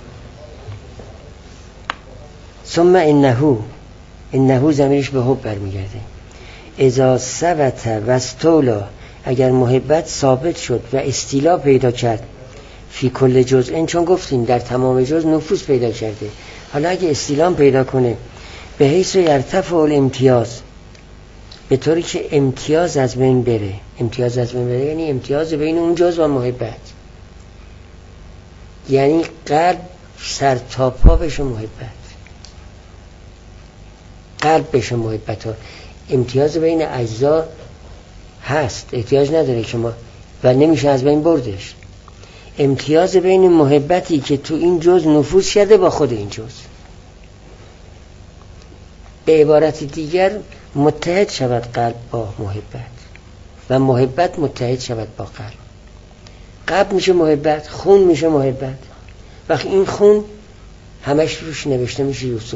ثم انه ضمیرش به حب برمیگرده. اذا ثبت و استولا، اگر محبت ثابت شد و استیلا پیدا کرد، فی کل جزء، چون گفتیم در تمام جزء نفوذ پیدا کرده، حالا اگه استیلام پیدا کنه، به حیث یرتفع الامتیاز، به طوری که امتیاز از بین بره. امتیاز از بین بره یعنی امتیاز بین اون جزء و محبت، یعنی قلب سر تا پا بشه محبت، قلب بشه محبت ها. امتیاز بین اجزا هست، احتیاج نداره که ما و نمیشه از بین بردش. امتیاز بین محبتی که تو این جزء نفوذ کرده با خود این جزء. به عبارت دیگر متحد شود قلب با محبت و محبت متحد شود با قلب. قلب میشه محبت، خون میشه محبت. وقتی این خون همش روش نوشته میشه یوسف،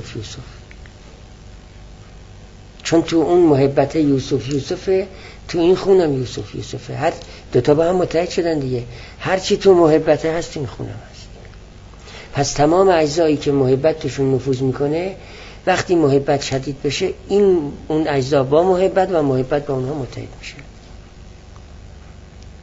چون تو اون محبت یوسفه، تو این خونم یوسفه. هر دوتا با هم متحد شدن دیگه. هر چی تو محبت هست این خونم هست. پس تمام اجزایی که محبت توشون نفوذ میکنه، وقتی محبت شدید بشه، اون اجزا با محبت و محبت با اونها متحد میشه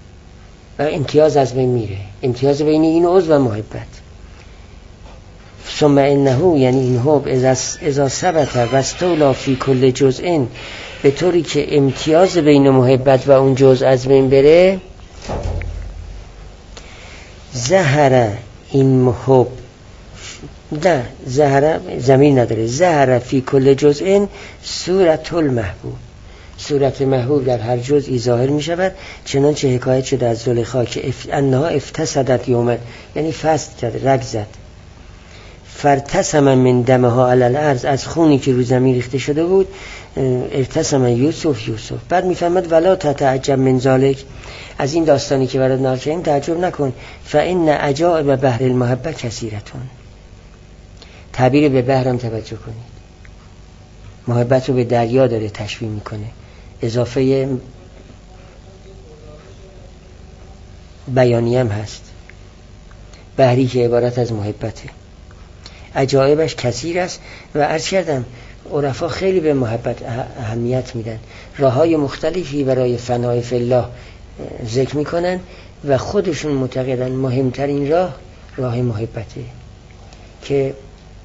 و امتیاز از بین میره. امتیاز بین این عضو و محبت. ثم انه یعنی این حب اذا ثبت و استولا فی کل جزء، به طوری که امتیاز بین محبت و اون جزء از بین بره، ظهر این محب، نه ظهر زمین نداره، ظهر فی کل جزء صورت المحبوب، صورت محبوب در هر جزئی ظاهر می شود. چنانچه حکایت شده از زلیخا که انها افتسدت یوما، یعنی فسد کرد، رگ زد. فرتسم من دمها علی الارض، از خونی که رو زمین ریخته شده بود ارتسم یوسف. بعد میفهمد ولا تتعجب من ذلک، از این داستانی که برات نقل کردیم تعجب نکن. فان عجائب بحر المحبه کثیرتون، تعبیر به بحرم توجه کنید. محبت رو به دریا داره تشبیه میکنه، اضافه بیانی هم هست. بحری که عبارت از محبته، عجایبش کثیر است. و عرض کردم عرفا خیلی به محبت اهمیت میدن، راههای مختلفی برای فنای فی الله ذکر میکنن و خودشون معتقدن مهمترین راه محبته. که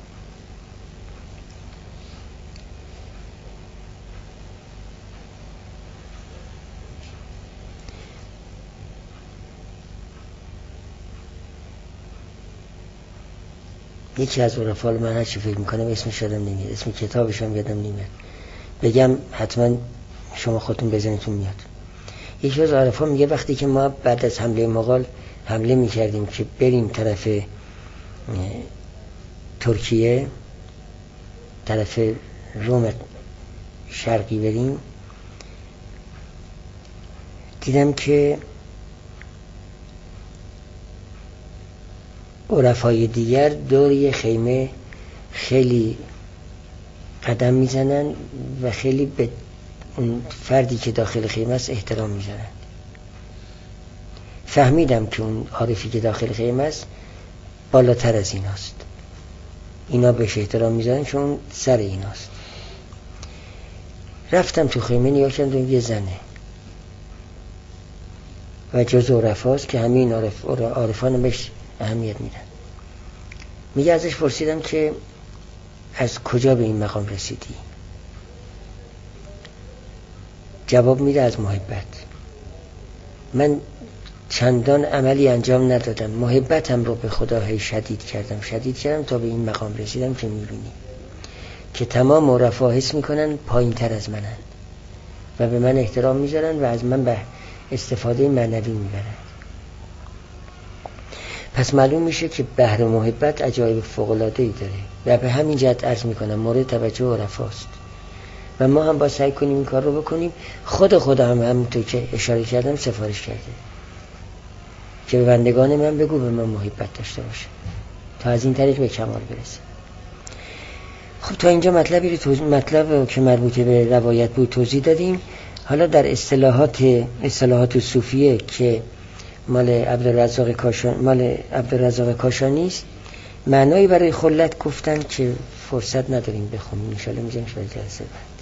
یکی از عرفا، من هر چی فکر میکنم اسمش یادم نمیاد، اسم کتابش هم یادم نمیاد، بگم حتما شما خودتون بزنیتون میاد. یکی از عرفا میگه وقتی که ما بعد از حمله مغول حمله میکردیم که بریم طرف ترکیه، طرف روم شرقی بریم، دیدم که عرفای دیگر دور خیمه خیلی قدم میزنن و خیلی به اون فردی که داخل خیمه است احترام میزنن. فهمیدم که اون عارفی که داخل خیمه است بالاتر از ایناست، اینا بهش احترام میزنن چون سر ایناست. رفتم تو خیمه نگاه کردم، یه زنه و جز عرفاست که همین عارفان بهش اهمیت میدن. میگه ازش پرسیدم که از کجا به این مقام رسیدی؟ جواب میده از محبت. من چندان عملی انجام ندادم، محبتم رو به خدا هی شدید کردم تا به این مقام رسیدم که میبینی که تمام عرفا حس میکنن پایین تر از منن و به من احترام میذارن و از من به استفاده معنوی میبرن. پس معلوم میشه که بحر محبت عجایب فوق‌العاده‌ای داره و به همین جهت عرض میکنم مورد توجه عرفاست و ما هم با سعی کنیم این کار رو بکنیم. خدا هم همونطور که اشاره کردم سفارش کرده که به بندگان من بگو به من محبت داشته باشه تا از این طریق به کمال برسه. خب تا اینجا مطلب که مربوط به روایت بود توضیح دادیم. حالا در اصطلاحات صوفیه که مال عبدالرزاق کاشانی است، معنایی برای خلت گفتن که فرصت نداریم بخونیم، ان شاءالله میذاریم جلسه بعد.